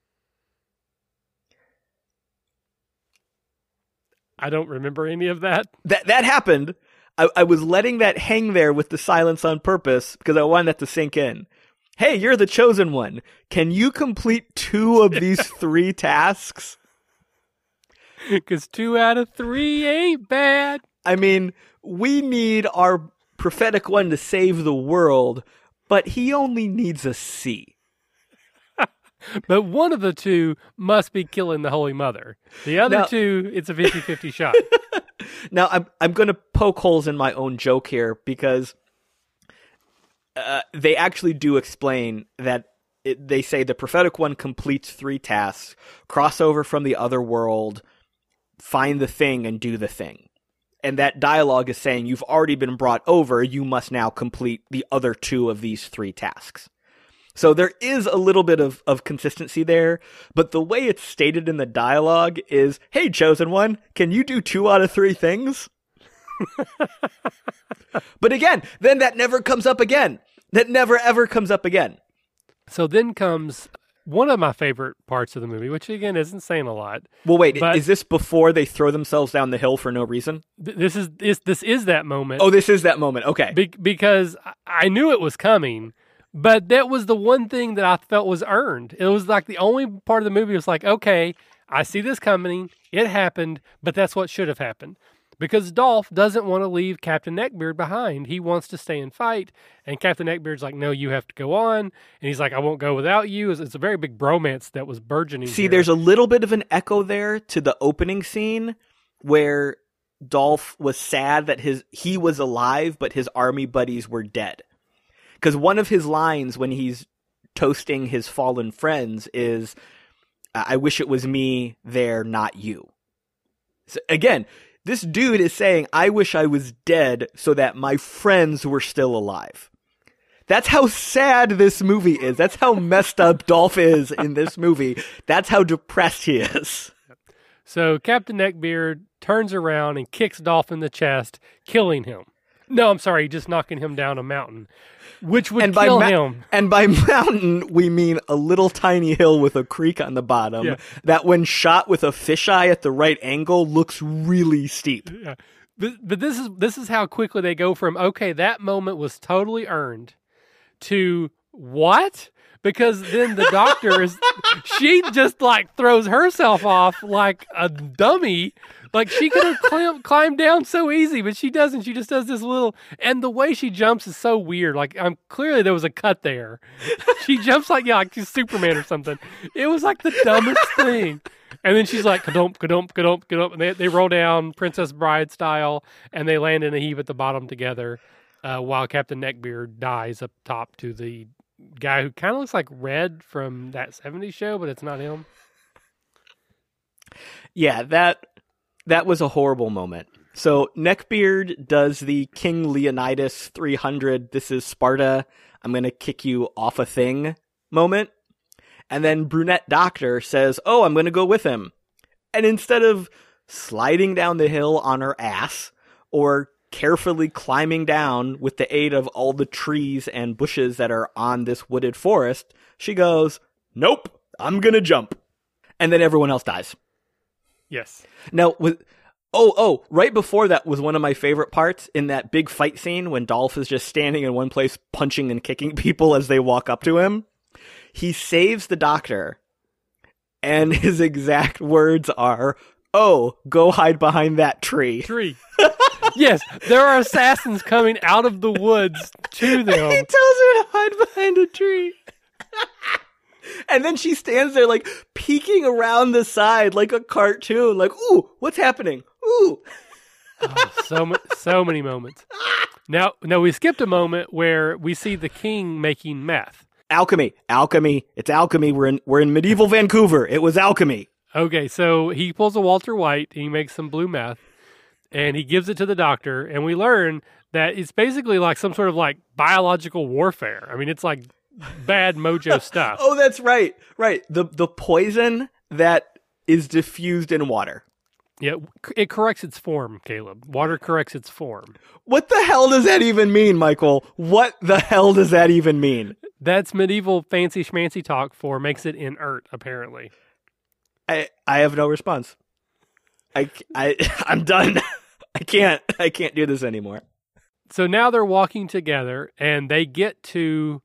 I don't remember any of that. That that happened. I, I was letting that hang there with the silence on purpose because I wanted that to sink in. Hey, you're the chosen one. Can you complete two of these three tasks? Because two out of three ain't bad. I mean, we need our prophetic one to save the world, but he only needs a C. But one of the two must be killing the Holy Mother. The other now, two, it's a fifty-fifty shot. Now, I'm I'm going to poke holes in my own joke here because uh, they actually do explain that it, they say the prophetic one completes three tasks, cross over from the other world, find the thing, and do the thing. And that dialogue is saying you've already been brought over, you must now complete the other two of these three tasks. So there is a little bit of, of consistency there, but the way it's stated in the dialogue is, hey, chosen one, can you do two out of three things? But again, then that never comes up again. That never, ever comes up again. So then comes one of my favorite parts of the movie, which again isn't saying a lot. Well, wait, is this before they throw themselves down the hill for no reason? Th- this is this, this is that moment. Oh, this is that moment. Okay. Be- because I knew it was coming, but that was the one thing that I felt was earned. It was like the only part of the movie was like, okay, I see this coming. It happened, but that's what should have happened. Because Dolph doesn't want to leave Captain Neckbeard behind. He wants to stay and fight. And Captain Neckbeard's like, no, you have to go on. And he's like, I won't go without you. It's, it's a very big bromance that was burgeoning. See, here. There's a little bit of an echo there to the opening scene where Dolph was sad that his he was alive, but his army buddies were dead. Because one of his lines when he's toasting his fallen friends is, I wish it was me there, not you. So again, this dude is saying, I wish I was dead so that my friends were still alive. That's how sad this movie is. That's how messed up Dolph is in this movie. That's how depressed he is. So Captain Neckbeard turns around and kicks Dolph in the chest, killing him. No, I'm sorry, just knocking him down a mountain, which would and kill by ma- him. And by mountain, we mean a little tiny hill with a creek on the bottom yeah. that when shot with a fisheye at the right angle looks really steep. Yeah. But, but this is this is how quickly they go from, okay, that moment was totally earned, to what? Because then the doctor is, she just like throws herself off like a dummy. Like she could have clim- climbed down so easy, but she doesn't. She just does this little, and the way she jumps is so weird. Like I'm clearly there was a cut there. She jumps like, yeah, like she's Superman or something. It was like the dumbest thing. And then she's like, kadump, kadump, kadump, kadump. And they, they roll down Princess Bride style, and they land in a heap at the bottom together, uh, while Captain Neckbeard dies up top to the guy who kind of looks like Red from that seventies show, but it's not him. Yeah, that that was a horrible moment. So Neckbeard does the King Leonidas three hundred, this is Sparta, I'm going to kick you off a thing moment. And then Brunette Doctor says, oh, I'm going to go with him. And instead of sliding down the hill on her ass or carefully climbing down with the aid of all the trees and bushes that are on this wooded forest, she goes, "Nope, I'm gonna jump." And then everyone else dies. Yes. Now, with oh, oh, right before that was one of my favorite parts in that big fight scene when Dolph is just standing in one place punching and kicking people as they walk up to him. He saves the doctor, and his exact words are, "Oh, go hide behind that tree." Tree. Yes, there are assassins coming out of the woods to them. He tells her to hide behind a tree. And then she stands there like peeking around the side like a cartoon, like, "Ooh, what's happening? Ooh." Oh, so ma- so many moments. Now, now we skipped a moment where we see the king making meth. Alchemy, alchemy. It's alchemy. We're in we're in medieval Vancouver. It was alchemy. Okay, so he pulls a Walter White and he makes some blue meth and he gives it to the doctor, and we learn that it's basically like some sort of like biological warfare. I mean, it's like bad mojo stuff. Oh, that's right. Right. The the poison that is diffused in water. Yeah, it corrects its form, Caleb. Water corrects its form. What the hell does that even mean, Michael? What the hell does that even mean? That's medieval fancy schmancy talk for makes it inert, apparently. I I have no response. I, I I'm done. I can't I can't do this anymore. So now they're walking together and they get to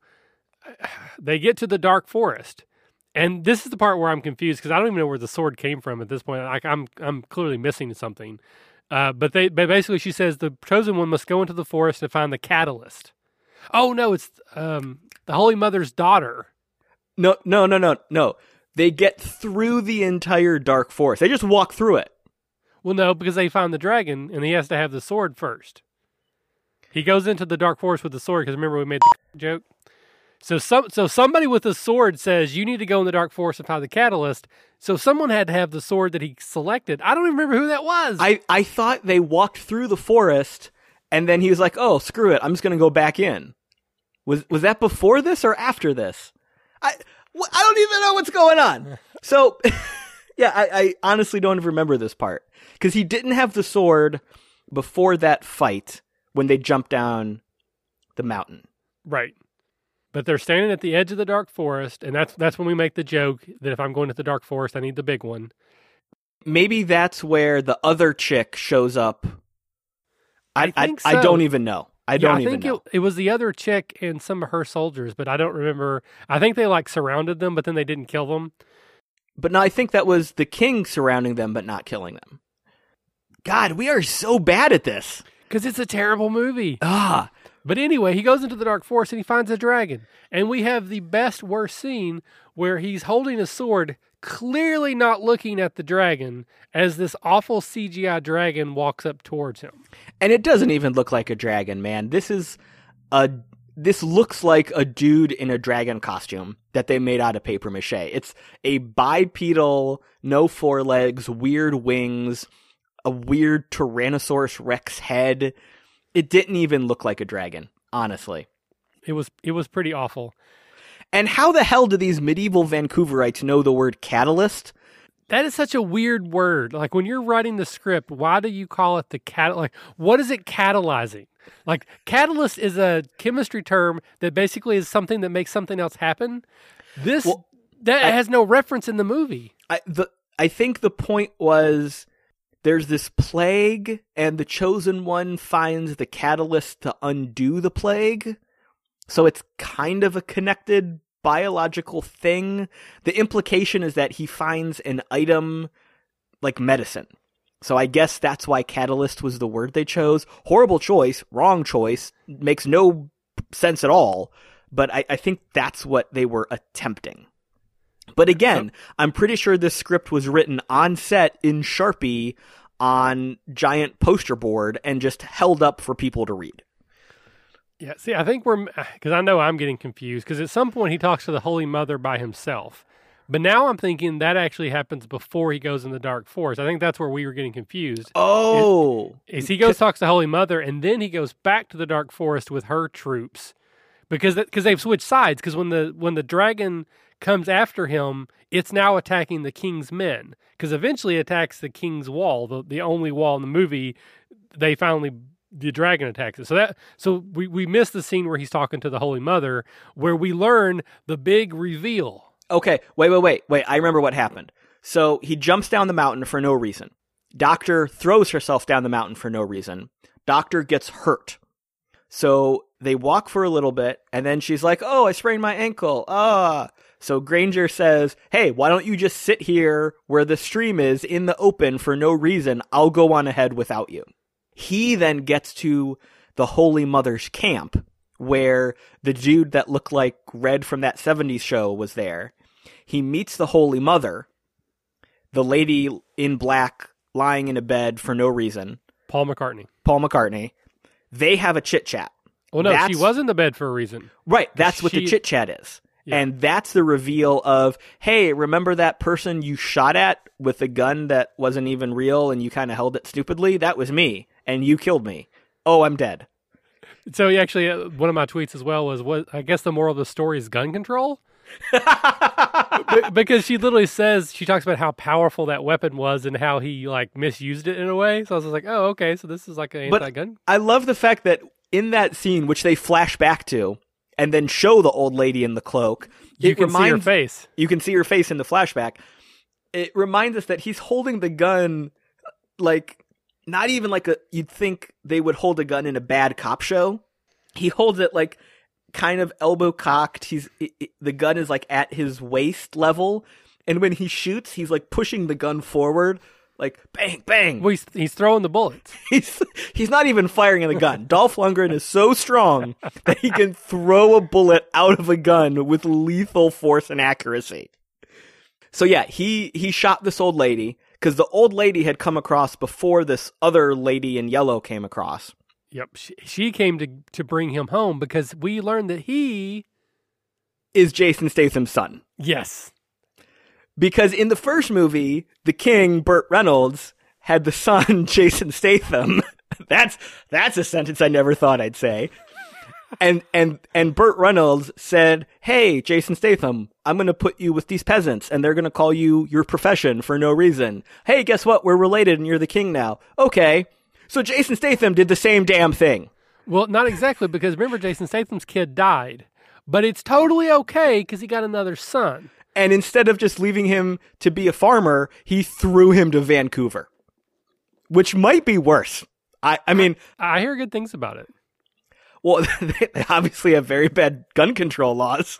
they get to the dark forest. And this is the part where I'm confused because I don't even know where the sword came from at this point. Like I'm I'm clearly missing something. Uh, but they but basically she says the chosen one must go into the forest and find the catalyst. Oh no, it's um, the Holy Mother's daughter. No, no, no, no, no. They get through the entire dark forest. They just walk through it. Well, no, because they find the dragon and he has to have the sword first. He goes into the dark forest with the sword because remember we made the joke. So some so somebody with a sword says you need to go in the dark forest and find the catalyst. So someone had to have the sword that he selected. I don't even remember who that was. I, I thought they walked through the forest and then he was like, "Oh, screw it. I'm just going to go back in." Was was that before this or after this? I I don't even know what's going on. So yeah, I, I honestly don't even remember this part because he didn't have the sword before that fight when they jumped down the mountain. Right. But they're standing at the edge of the dark forest, and that's that's when we make the joke that if I'm going to the dark forest, I need the big one. Maybe that's where the other chick shows up. I I think I, so. I don't even know. I don't yeah, I even think know. It, it was the other chick and some of her soldiers, but I don't remember. I think they like surrounded them, but then they didn't kill them. But no, I think that was the king surrounding them, but not killing them. God, we are so bad at this. Because it's a terrible movie. Ah. But anyway, he goes into the dark forest and he finds a dragon. And we have the best worst scene where he's holding a sword, clearly not looking at the dragon, as this awful C G I dragon walks up towards him. And it doesn't even look like a dragon, man. This is a this looks like a dude in a dragon costume that they made out of paper mache. It's a bipedal, no forelegs, weird wings, a weird Tyrannosaurus Rex head. It didn't even look like a dragon, honestly. It was it was pretty awful. And how the hell do these medieval Vancouverites know the word catalyst? That is such a weird word. Like when you're writing the script, why do you call it the cat? Like what is it catalyzing? Like catalyst is a chemistry term that basically is something that makes something else happen. This well, that I, has no reference in the movie. I the I think the point was there's this plague, and the chosen one finds the catalyst to undo the plague. So it's kind of a connected biological thing. The implication is that he finds an item like medicine. So I guess that's why catalyst was the word they chose. Horrible choice, wrong choice, makes no sense at all. But I, I think that's what they were attempting. But again, I'm pretty sure this script was written on set in Sharpie on giant poster board and just held up for people to read. Yeah, see, I think we're, because I know I'm getting confused, because at some point he talks to the Holy Mother by himself. But now I'm thinking that actually happens before he goes in the dark forest. I think that's where we were getting confused. Oh. Is, is he goes, talks to Holy Mother, and then he goes back to the dark forest with her troops. Because because they've switched sides, because when the when the dragon comes after him, it's now attacking the king's men. Because eventually it attacks the king's wall, the, the only wall in the movie they finally the dragon attacks it. So that so we, we missed the scene where he's talking to the Holy Mother, where we learn the big reveal. Okay, wait, wait, wait, wait. I remember what happened. So he jumps down the mountain for no reason. Doctor throws herself down the mountain for no reason. Doctor gets hurt. So they walk for a little bit, and then she's like, oh, I sprained my ankle. Ah. So Granger says, hey, why don't you just sit here where the stream is in the open for no reason? I'll go on ahead without you. He then gets to the Holy Mother's camp, where the dude that looked like Red from that seventies show was there. He meets the Holy Mother, the lady in black lying in a bed for no reason. Paul McCartney. Paul McCartney. They have a chit-chat. Well, no, that's, she was in the bed for a reason. Right, that's she, what the chit-chat is. Yeah. And that's the reveal of, hey, remember that person you shot at with a gun that wasn't even real and you kind of held it stupidly? That was me, and you killed me. Oh, I'm dead. So actually, uh, one of my tweets as well was, what I guess the moral of the story is gun control. Because she literally says, she talks about how powerful that weapon was and how he like misused it in a way. So I was like, oh, okay, so this is like an anti-gun. But I love the fact that in that scene, which they flash back to, and then show the old lady in the cloak, you it can reminds, see her face. You can see her face in the flashback. It reminds us that he's holding the gun like, not even like a, you'd think they would hold a gun in a bad cop show. He holds it like kind of elbow cocked. He's it, it, the gun is like at his waist level, and when he shoots, he's like pushing the gun forward, like bang, bang. Well, he's, he's throwing the bullets. He's he's not even firing in the gun. Dolph Lundgren is so strong that he can throw a bullet out of a gun with lethal force and accuracy. So yeah, he he shot this old lady because the old lady had come across before this other lady in yellow came across. Yep, she, she came to to bring him home because we learned that he is Jason Statham's son. Yes. Because in the first movie, the king, Burt Reynolds, had the son, Jason Statham. that's that's a sentence I never thought I'd say. And and and Burt Reynolds said, hey, Jason Statham, I'm going to put you with these peasants, and they're going to call you your profession for no reason. Hey, guess what? We're related, and you're the king now. Okay. So Jason Statham did the same damn thing. Well, not exactly, because remember, Jason Statham's kid died. But it's totally okay because he got another son. And instead of just leaving him to be a farmer, he threw him to Vancouver, which might be worse. I, I mean... I, I hear good things about it. Well, they obviously have very bad gun control laws.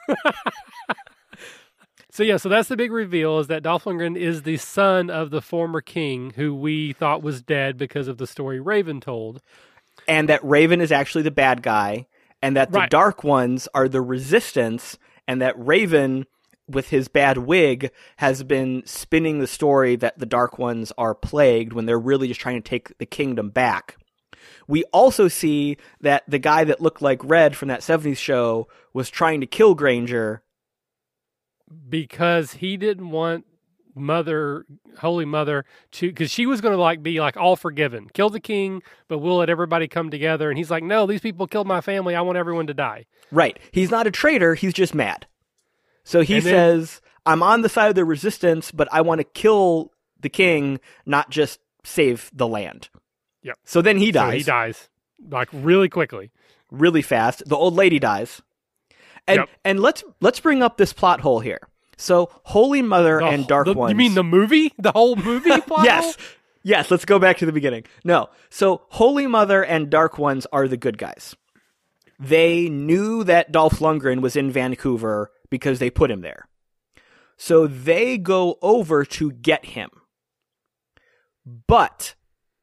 So yeah, so that's the big reveal, is that Dolph Lundgren is the son of the former king who we thought was dead because of the story Raven told. And that Raven is actually the bad guy, and that the right. Dark Ones are the resistance, and that Raven, with his bad wig, has been spinning the story that the Dark Ones are plagued when they're really just trying to take the kingdom back. We also see that the guy that looked like Red from that seventies show was trying to kill Granger because he didn't want Mother, Holy Mother, to, because she was going to like be like all forgiven, kill the king, but we'll let everybody come together. And he's like, no, these people killed my family. I want everyone to die. Right. He's not a traitor. He's just mad. So he and says, then, I'm on the side of the resistance, but I want to kill the king, not just save the land. Yep. So then he dies. So he dies like really quickly, really fast. The old lady dies. And yep. and let's let's bring up this plot hole here. So Holy Mother the, and Dark the, Ones. You mean the movie? The whole movie plot Yes. hole? Yes, let's go back to the beginning. No. So Holy Mother and Dark Ones are the good guys. They knew that Dolph Lundgren was in Vancouver because they put him there. So they go over to get him. But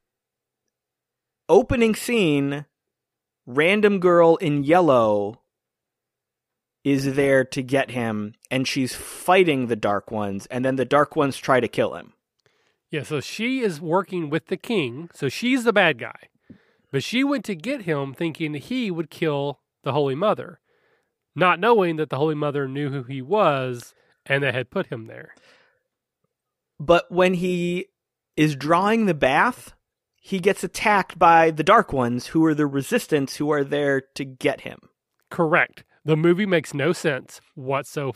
opening scene, random girl in yellow is there to get him, and she's fighting the Dark Ones, and then the Dark Ones try to kill him. Yeah, so she is working with the king, so she's the bad guy. But she went to get him thinking he would kill the Holy Mother, not knowing that the Holy Mother knew who he was and that had put him there. But when he is drawing the bath, he gets attacked by the Dark Ones, who are the resistance, who are there to get him. Correct. The movie makes no sense whatsoever.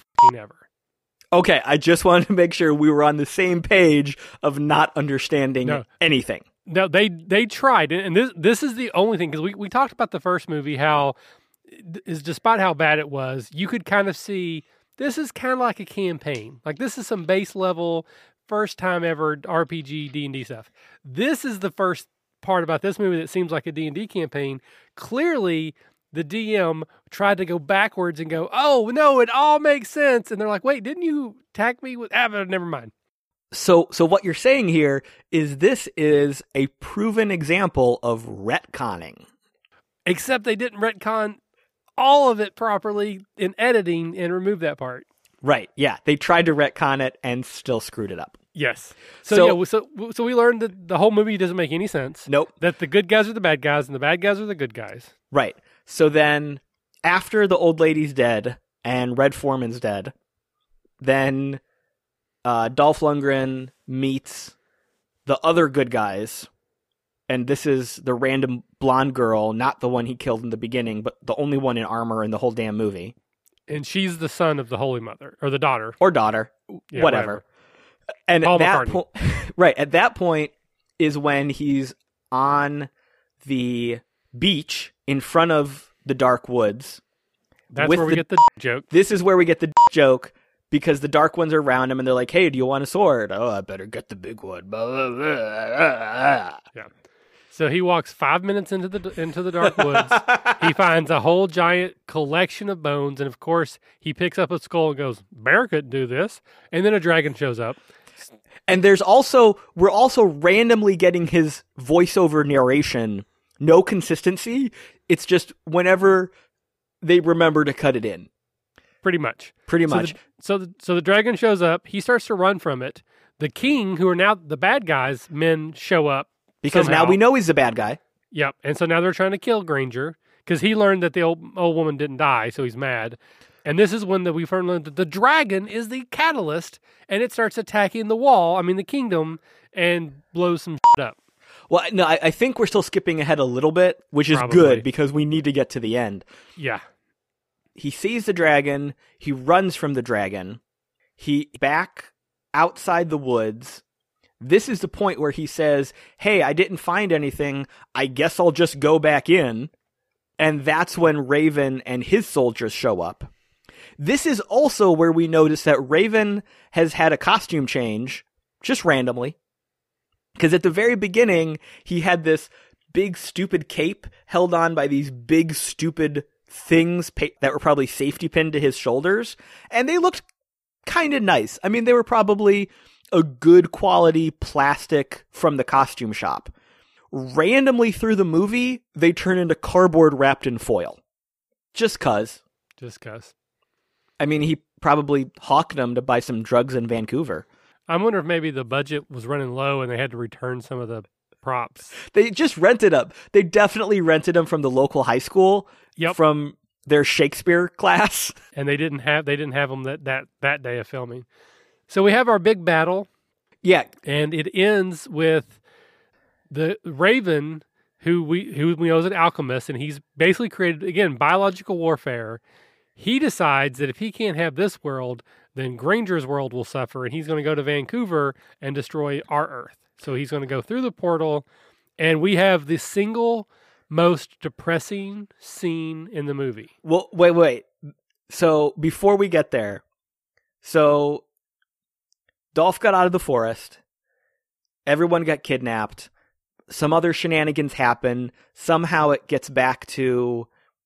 Okay, I just wanted to make sure we were on the same page of not understanding no. anything. No, they they tried, and this this is the only thing, because we, we talked about the first movie, how is despite how bad it was, you could kind of see this is kind of like a campaign. Like, this is some base level, first time ever R P G D and D stuff. This is the first part about this movie that seems like a D and D campaign. Clearly, the D M tried to go backwards and go, oh, no, it all makes sense. And they're like, wait, didn't you tag me with... Ah, but never mind. So, so what you're saying here is this is a proven example of retconning. Except they didn't retcon all of it properly in editing and remove that part. Right. Yeah. They tried to retcon it and still screwed it up. Yes. So, So- yeah, so so we learned that the whole movie doesn't make any sense. Nope. That the good guys are the bad guys and the bad guys are the good guys. Right. So then, after the old lady's dead and Red Foreman's dead, then uh, Dolph Lundgren meets the other good guys, and this is the random blonde girl, not the one he killed in the beginning, but the only one in armor in the whole damn movie. And she's the son of the Holy Mother, or the daughter. Or daughter, Yeah, whatever. And Paul at that McCartney. point, right, at that point is when he's on the beach in front of the dark woods. That's with where we the- get the joke. This is where we get the joke, because the dark ones are around him and they're like, hey, do you want a sword? Oh, I better get the big one. Blah, blah, blah. Yeah. So he walks five minutes into the into the dark woods. He finds a whole giant collection of bones, and of course, he picks up a skull and goes, "Bear couldn't do this." And then a dragon shows up. And there's also, we're also randomly getting his voiceover narration. No consistency. It's just whenever they remember to cut it in. Pretty much. Pretty So much. the, so the, so the dragon shows up. He starts to run from it. The king, who are now the bad guys, men show up. Because somehow. now we know he's the bad guy. Yep. And so now they're trying to kill Granger because he learned that the old old woman didn't die, so he's mad. And this is when the, we first learned that the dragon is the catalyst, and it starts attacking the wall, I mean the kingdom, and blows some shit up. Well, no, I, I think we're still skipping ahead a little bit, which is Probably. good because we need to get to the end. Yeah. He sees the dragon. He runs from the dragon. He back outside the woods. This is the point where he says, hey, I didn't find anything. I guess I'll just go back in. And that's when Raven and his soldiers show up. This is also where we notice that Raven has had a costume change, just randomly. Because at the very beginning, he had this big, stupid cape held on by these big, stupid things pa- that were probably safety pinned to his shoulders. And they looked kind of nice. I mean, they were probably a good quality plastic from the costume shop. Randomly through the movie, they turn into cardboard wrapped in foil. Just cuz. Just cuz. I mean, he probably hawked them to buy some drugs in Vancouver. I wonder if maybe the budget was running low and they had to return some of the props. They just rented them. They definitely rented them from the local high school. Yep. From their Shakespeare class. And they didn't have they didn't have them that, that, that day of filming. So we have our big battle. Yeah. And it ends with the Raven, who we who we know is an alchemist, and he's basically created, again, biological warfare. He decides that if he can't have this world, then Granger's world will suffer, and he's going to go to Vancouver and destroy our Earth. So he's going to go through the portal, and we have the single most depressing scene in the movie. Well, wait, wait. So before we get there, so Dolph got out of the forest. Everyone got kidnapped. Some other shenanigans happen. Somehow it gets back to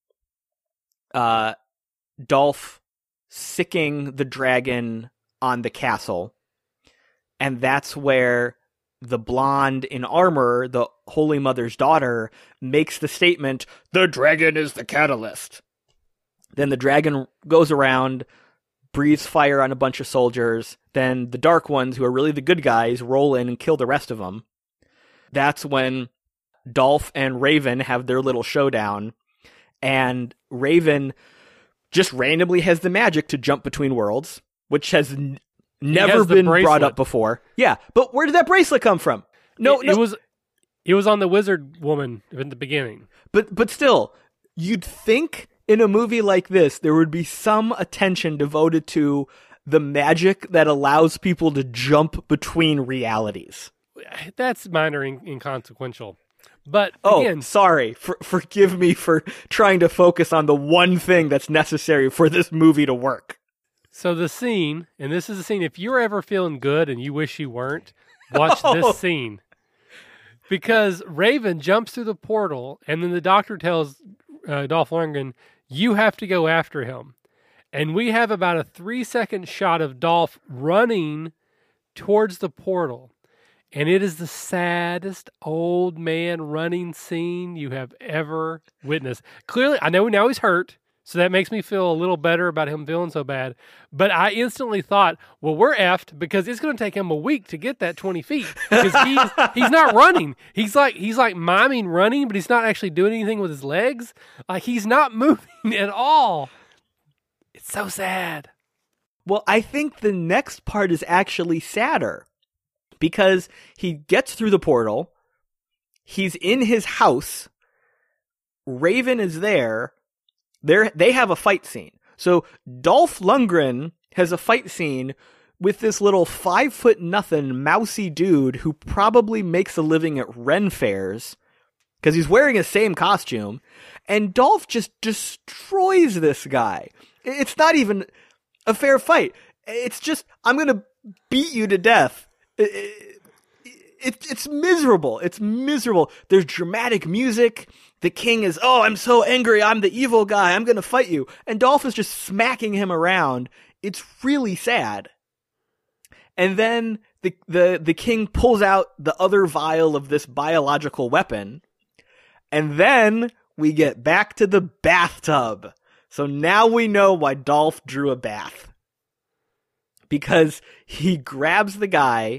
uh, Dolph sicking the dragon on the castle. And that's where the blonde in armor, the Holy Mother's daughter, makes the statement, the dragon is the catalyst. Then the dragon goes around, breathes fire on a bunch of soldiers. Then the dark ones, who are really the good guys, roll in and kill the rest of them. That's when Dolph and Raven have their little showdown. And Raven just randomly has the magic to jump between worlds, which has n- never has the been brought bracelet. up before. Yeah, but where did that bracelet come from? No, it, no. it was it was on the wizard woman in the beginning. But but still, you'd think in a movie like this there would be some attention devoted to the magic that allows people to jump between realities. that's minor and inconsequential. But Oh, again, sorry. For, forgive me for trying to focus on the one thing that's necessary for this movie to work. so the scene, and this is the scene, if you're ever feeling good and you wish you weren't, watch Oh. this scene. Because Raven jumps through the portal, and then the doctor tells uh, Dolph Lundgren, you have to go after him. And we have about a three-second shot of Dolph running towards the portal. And it is the saddest old man running scene you have ever witnessed. Clearly, I know now he's hurt, so that makes me feel a little better about him feeling so bad. But I instantly thought, well, we're effed because it's going to take him a week to get that twenty feet. Because he's, he's not running. He's like he's like miming running, but he's not actually doing anything with his legs. Like he's not moving at all. It's so sad. Well, I think the next part is actually sadder because he gets through the portal. He's in his house. Raven is there. They're, they have a fight scene. So Dolph Lundgren has a fight scene with this little five foot nothing mousy dude who probably makes a living at Ren fairs because he's wearing his same costume. And Dolph just destroys this guy. It's not even a fair fight. It's just, I'm going to beat you to death. It, it, it, it's miserable. It's miserable. There's dramatic music. The king is, oh, I'm so angry. I'm the evil guy. I'm going to fight you. And Dolph is just smacking him around. It's really sad. And then the, the, the king pulls out the other vial of this biological weapon. And then we get back to the bathtub. So now we know why Dolph drew a bath. Because he grabs the guy,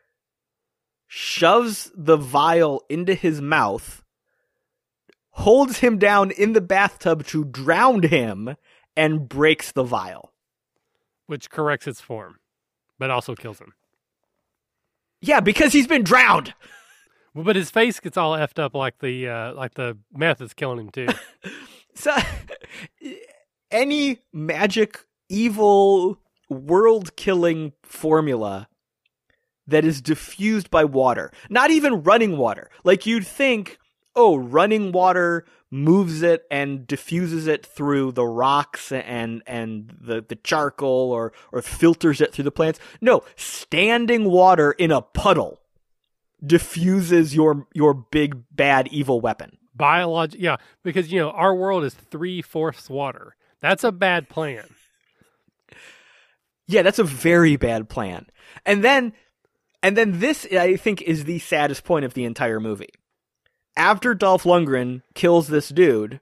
shoves the vial into his mouth, holds him down in the bathtub to drown him, and breaks the vial. Which corrects its form, but also kills him. Yeah, because he's been drowned. Well, but his face gets all effed up like the uh, like the meth is killing him too. So, any magic, evil, world-killing formula that is diffused by water, not even running water. Like you'd think, oh, running water moves it and diffuses it through the rocks and and the, the charcoal or, or filters it through the plants. No, standing water in a puddle diffuses your your big, bad, evil weapon. Biology, yeah, because, you know, our world is three-fourths water. That's a bad plan. Yeah, that's a very bad plan. And then, and then this, I think, is the saddest point of the entire movie. After Dolph Lundgren kills this dude,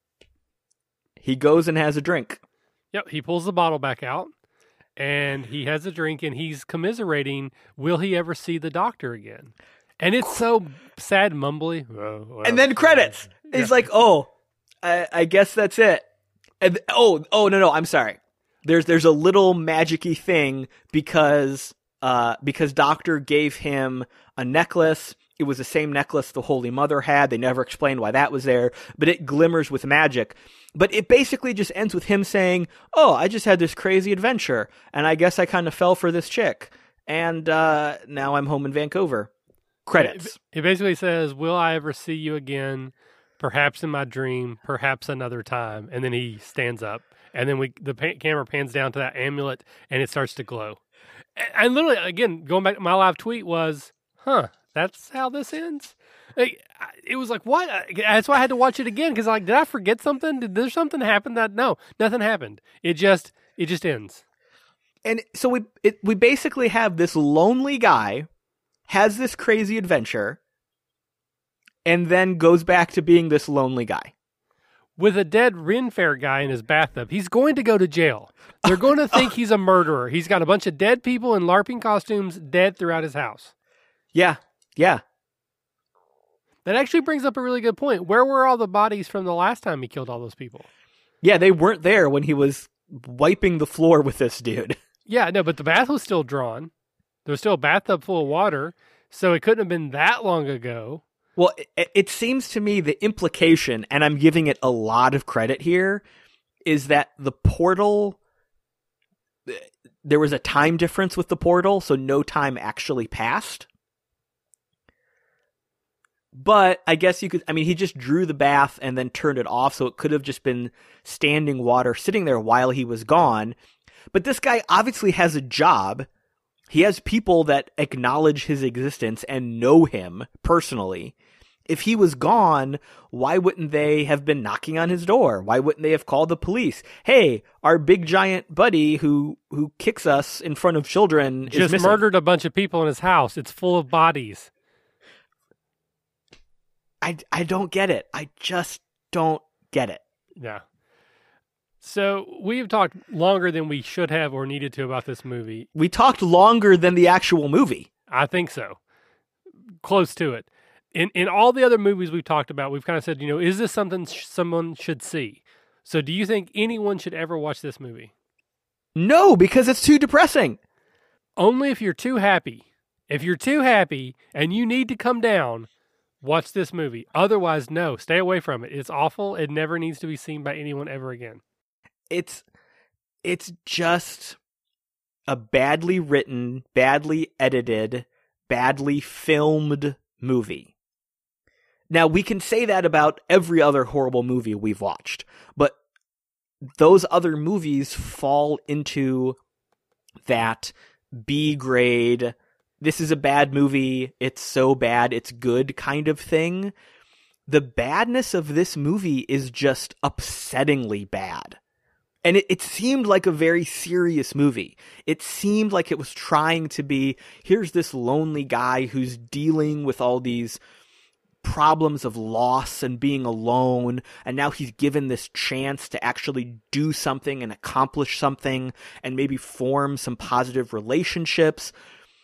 he goes and has a drink. Yep, he pulls the bottle back out, and he has a drink, and he's commiserating, will he ever see the doctor again? And it's so sad, mumbly. Oh, well, and then credits. yeah. He's like, oh, I, I guess that's it. And oh, oh no, no, I'm sorry. There's there's a little magic-y thing because uh because Doctor gave him a necklace. It was the same necklace the Holy Mother had. They never explained why that was there, but it glimmers with magic. But it basically just ends with him saying, oh, I just had this crazy adventure, and I guess I kind of fell for this chick, and uh, now I'm home in Vancouver. Credits. It, it basically says, will I ever see you again? Perhaps in my dream, perhaps another time. And then he stands up, and then we the pa- camera pans down to that amulet, and it starts to glow. And, and literally, again, going back to my live tweet was, huh, that's how this ends? Like, it was like, what? That's why I had to watch it again, because like, did I forget something? Did there something happen that, no, nothing happened. It just, it just ends. And so we it, we basically have this lonely guy, has this crazy adventure, and then goes back to being this lonely guy. With a dead Ren Fair guy in his bathtub, he's going to go to jail. They're going to think he's a murderer. He's got a bunch of dead people in LARPing costumes dead throughout his house. Yeah, yeah. That actually brings up a really good point. Where were all the bodies from the last time he killed all those people? Yeah, they weren't there when he was wiping the floor with this dude. Yeah, no, but the bath was still drawn. There was still a bathtub full of water, so it couldn't have been that long ago. Well, it, it seems to me the implication, and I'm giving it a lot of credit here, is that the portal, there was a time difference with the portal, so no time actually passed. But I guess you could, I mean, he just drew the bath and then turned it off, so it could have just been standing water sitting there while he was gone. But this guy obviously has a job. He has people that acknowledge his existence and know him personally. If he was gone, why wouldn't they have been knocking on his door? Why wouldn't they have called the police? Hey, our big giant buddy who who kicks us in front of children is just missing. murdered a bunch of people in his house. It's full of bodies. I, I don't get it. I just don't get it. Yeah. So we've talked longer than we should have or needed to about this movie. We talked longer than the actual movie. I think so. Close to it. In in all the other movies we've talked about, we've kind of said, you know, is this something sh- someone should see? So do you think anyone should ever watch this movie? No, because it's too depressing. Only if you're too happy. If you're too happy and you need to come down, watch this movie. Otherwise, no, stay away from it. It's awful. It never needs to be seen by anyone ever again. It's it's just a badly written, badly edited, badly filmed movie. Now, we can say that about every other horrible movie we've watched, but those other movies fall into that B grade, this is a bad movie, it's so bad, it's good kind of thing. The badness of this movie is just upsettingly bad. And it, it seemed like a very serious movie. It seemed like it was trying to be, here's this lonely guy who's dealing with all these problems of loss and being alone, and now he's given this chance to actually do something and accomplish something and maybe form some positive relationships.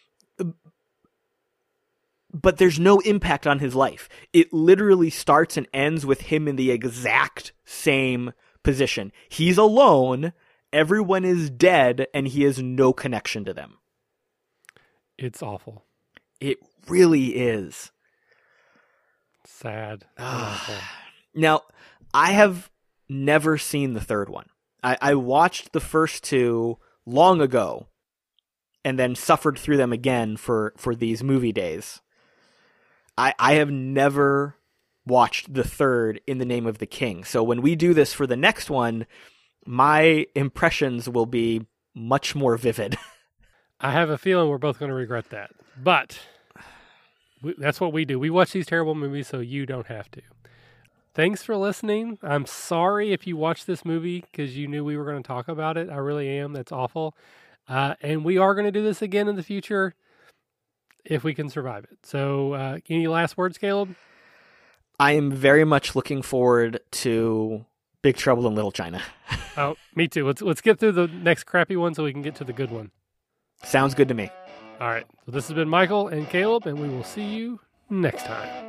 But there's no impact on his life. It literally starts and ends with him in the exact same position. He's alone, everyone is dead, and he has no connection to them. It's awful. It really is. Sad. Awful. Now, I have never seen the third one. I, I watched the first two long ago and then suffered through them again for, for these movie days. I, I have never watched the third In the Name of the King. So when we do this for the next one, my impressions will be much more vivid. I have a feeling we're both going to regret that. But we, that's what we do. We watch these terrible movies so you don't have to. Thanks for listening. I'm sorry if you watched this movie because you knew we were going to talk about it. I really am. That's awful. Uh, and we are going to do this again in the future if we can survive it. So uh, any last words, Caleb? I am very much looking forward to Big Trouble in Little China. Oh, me too. Let's let's get through the next crappy one so we can get to the good one. Sounds good to me. All right. So this has been Michael and Caleb, and we will see you next time.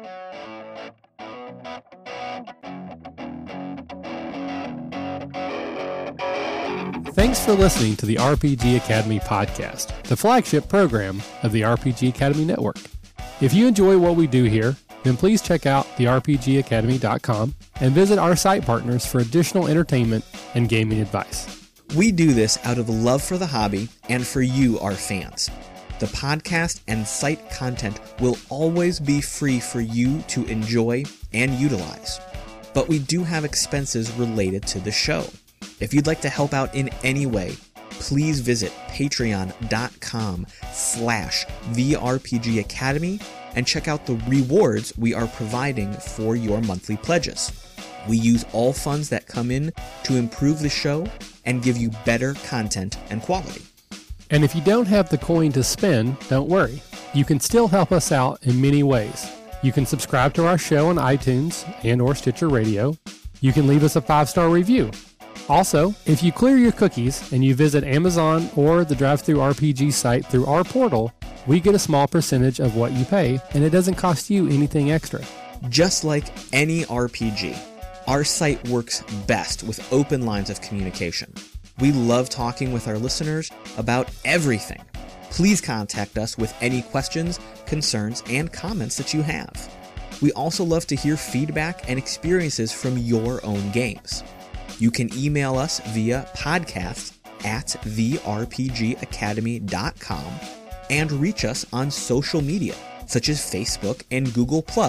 Thanks for listening to the R P G Academy podcast, the flagship program of the R P G Academy Network. If you enjoy what we do here, then please check out the r p g academy dot com and visit our site partners for additional entertainment and gaming advice. We do this out of love for the hobby and for you, our fans. The podcast and site content will always be free for you to enjoy and utilize. But we do have expenses related to the show. If you'd like to help out in any way, please visit patreon.com slash the RPG Academy and check out the rewards we are providing for your monthly pledges. We use all funds that come in to improve the show and give you better content and quality. And if you don't have the coin to spend, don't worry. You can still help us out in many ways. You can subscribe to our show on iTunes and or Stitcher Radio. You can leave us a five-star review. Also, if you clear your cookies and you visit Amazon or the Drive-Thru R P G site through our portal, we get a small percentage of what you pay, and it doesn't cost you anything extra. Just like any R P G, our site works best with open lines of communication. We love talking with our listeners about everything. Please contact us with any questions, concerns, and comments that you have. We also love to hear feedback and experiences from your own games. You can email us via podcast at the r p g academy dot com and reach us on social media such as Facebook and Google Plus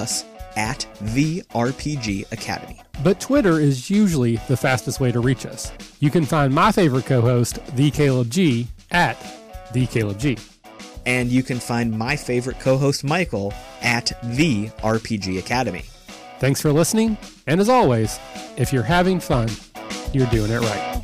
at the R P G Academy. But Twitter is usually the fastest way to reach us. You can find my favorite co-host, The Caleb G, at The Caleb G. And you can find my favorite co-host, Michael, at the R P G Academy. Thanks for listening, and as always, if you're having fun, you're doing it right.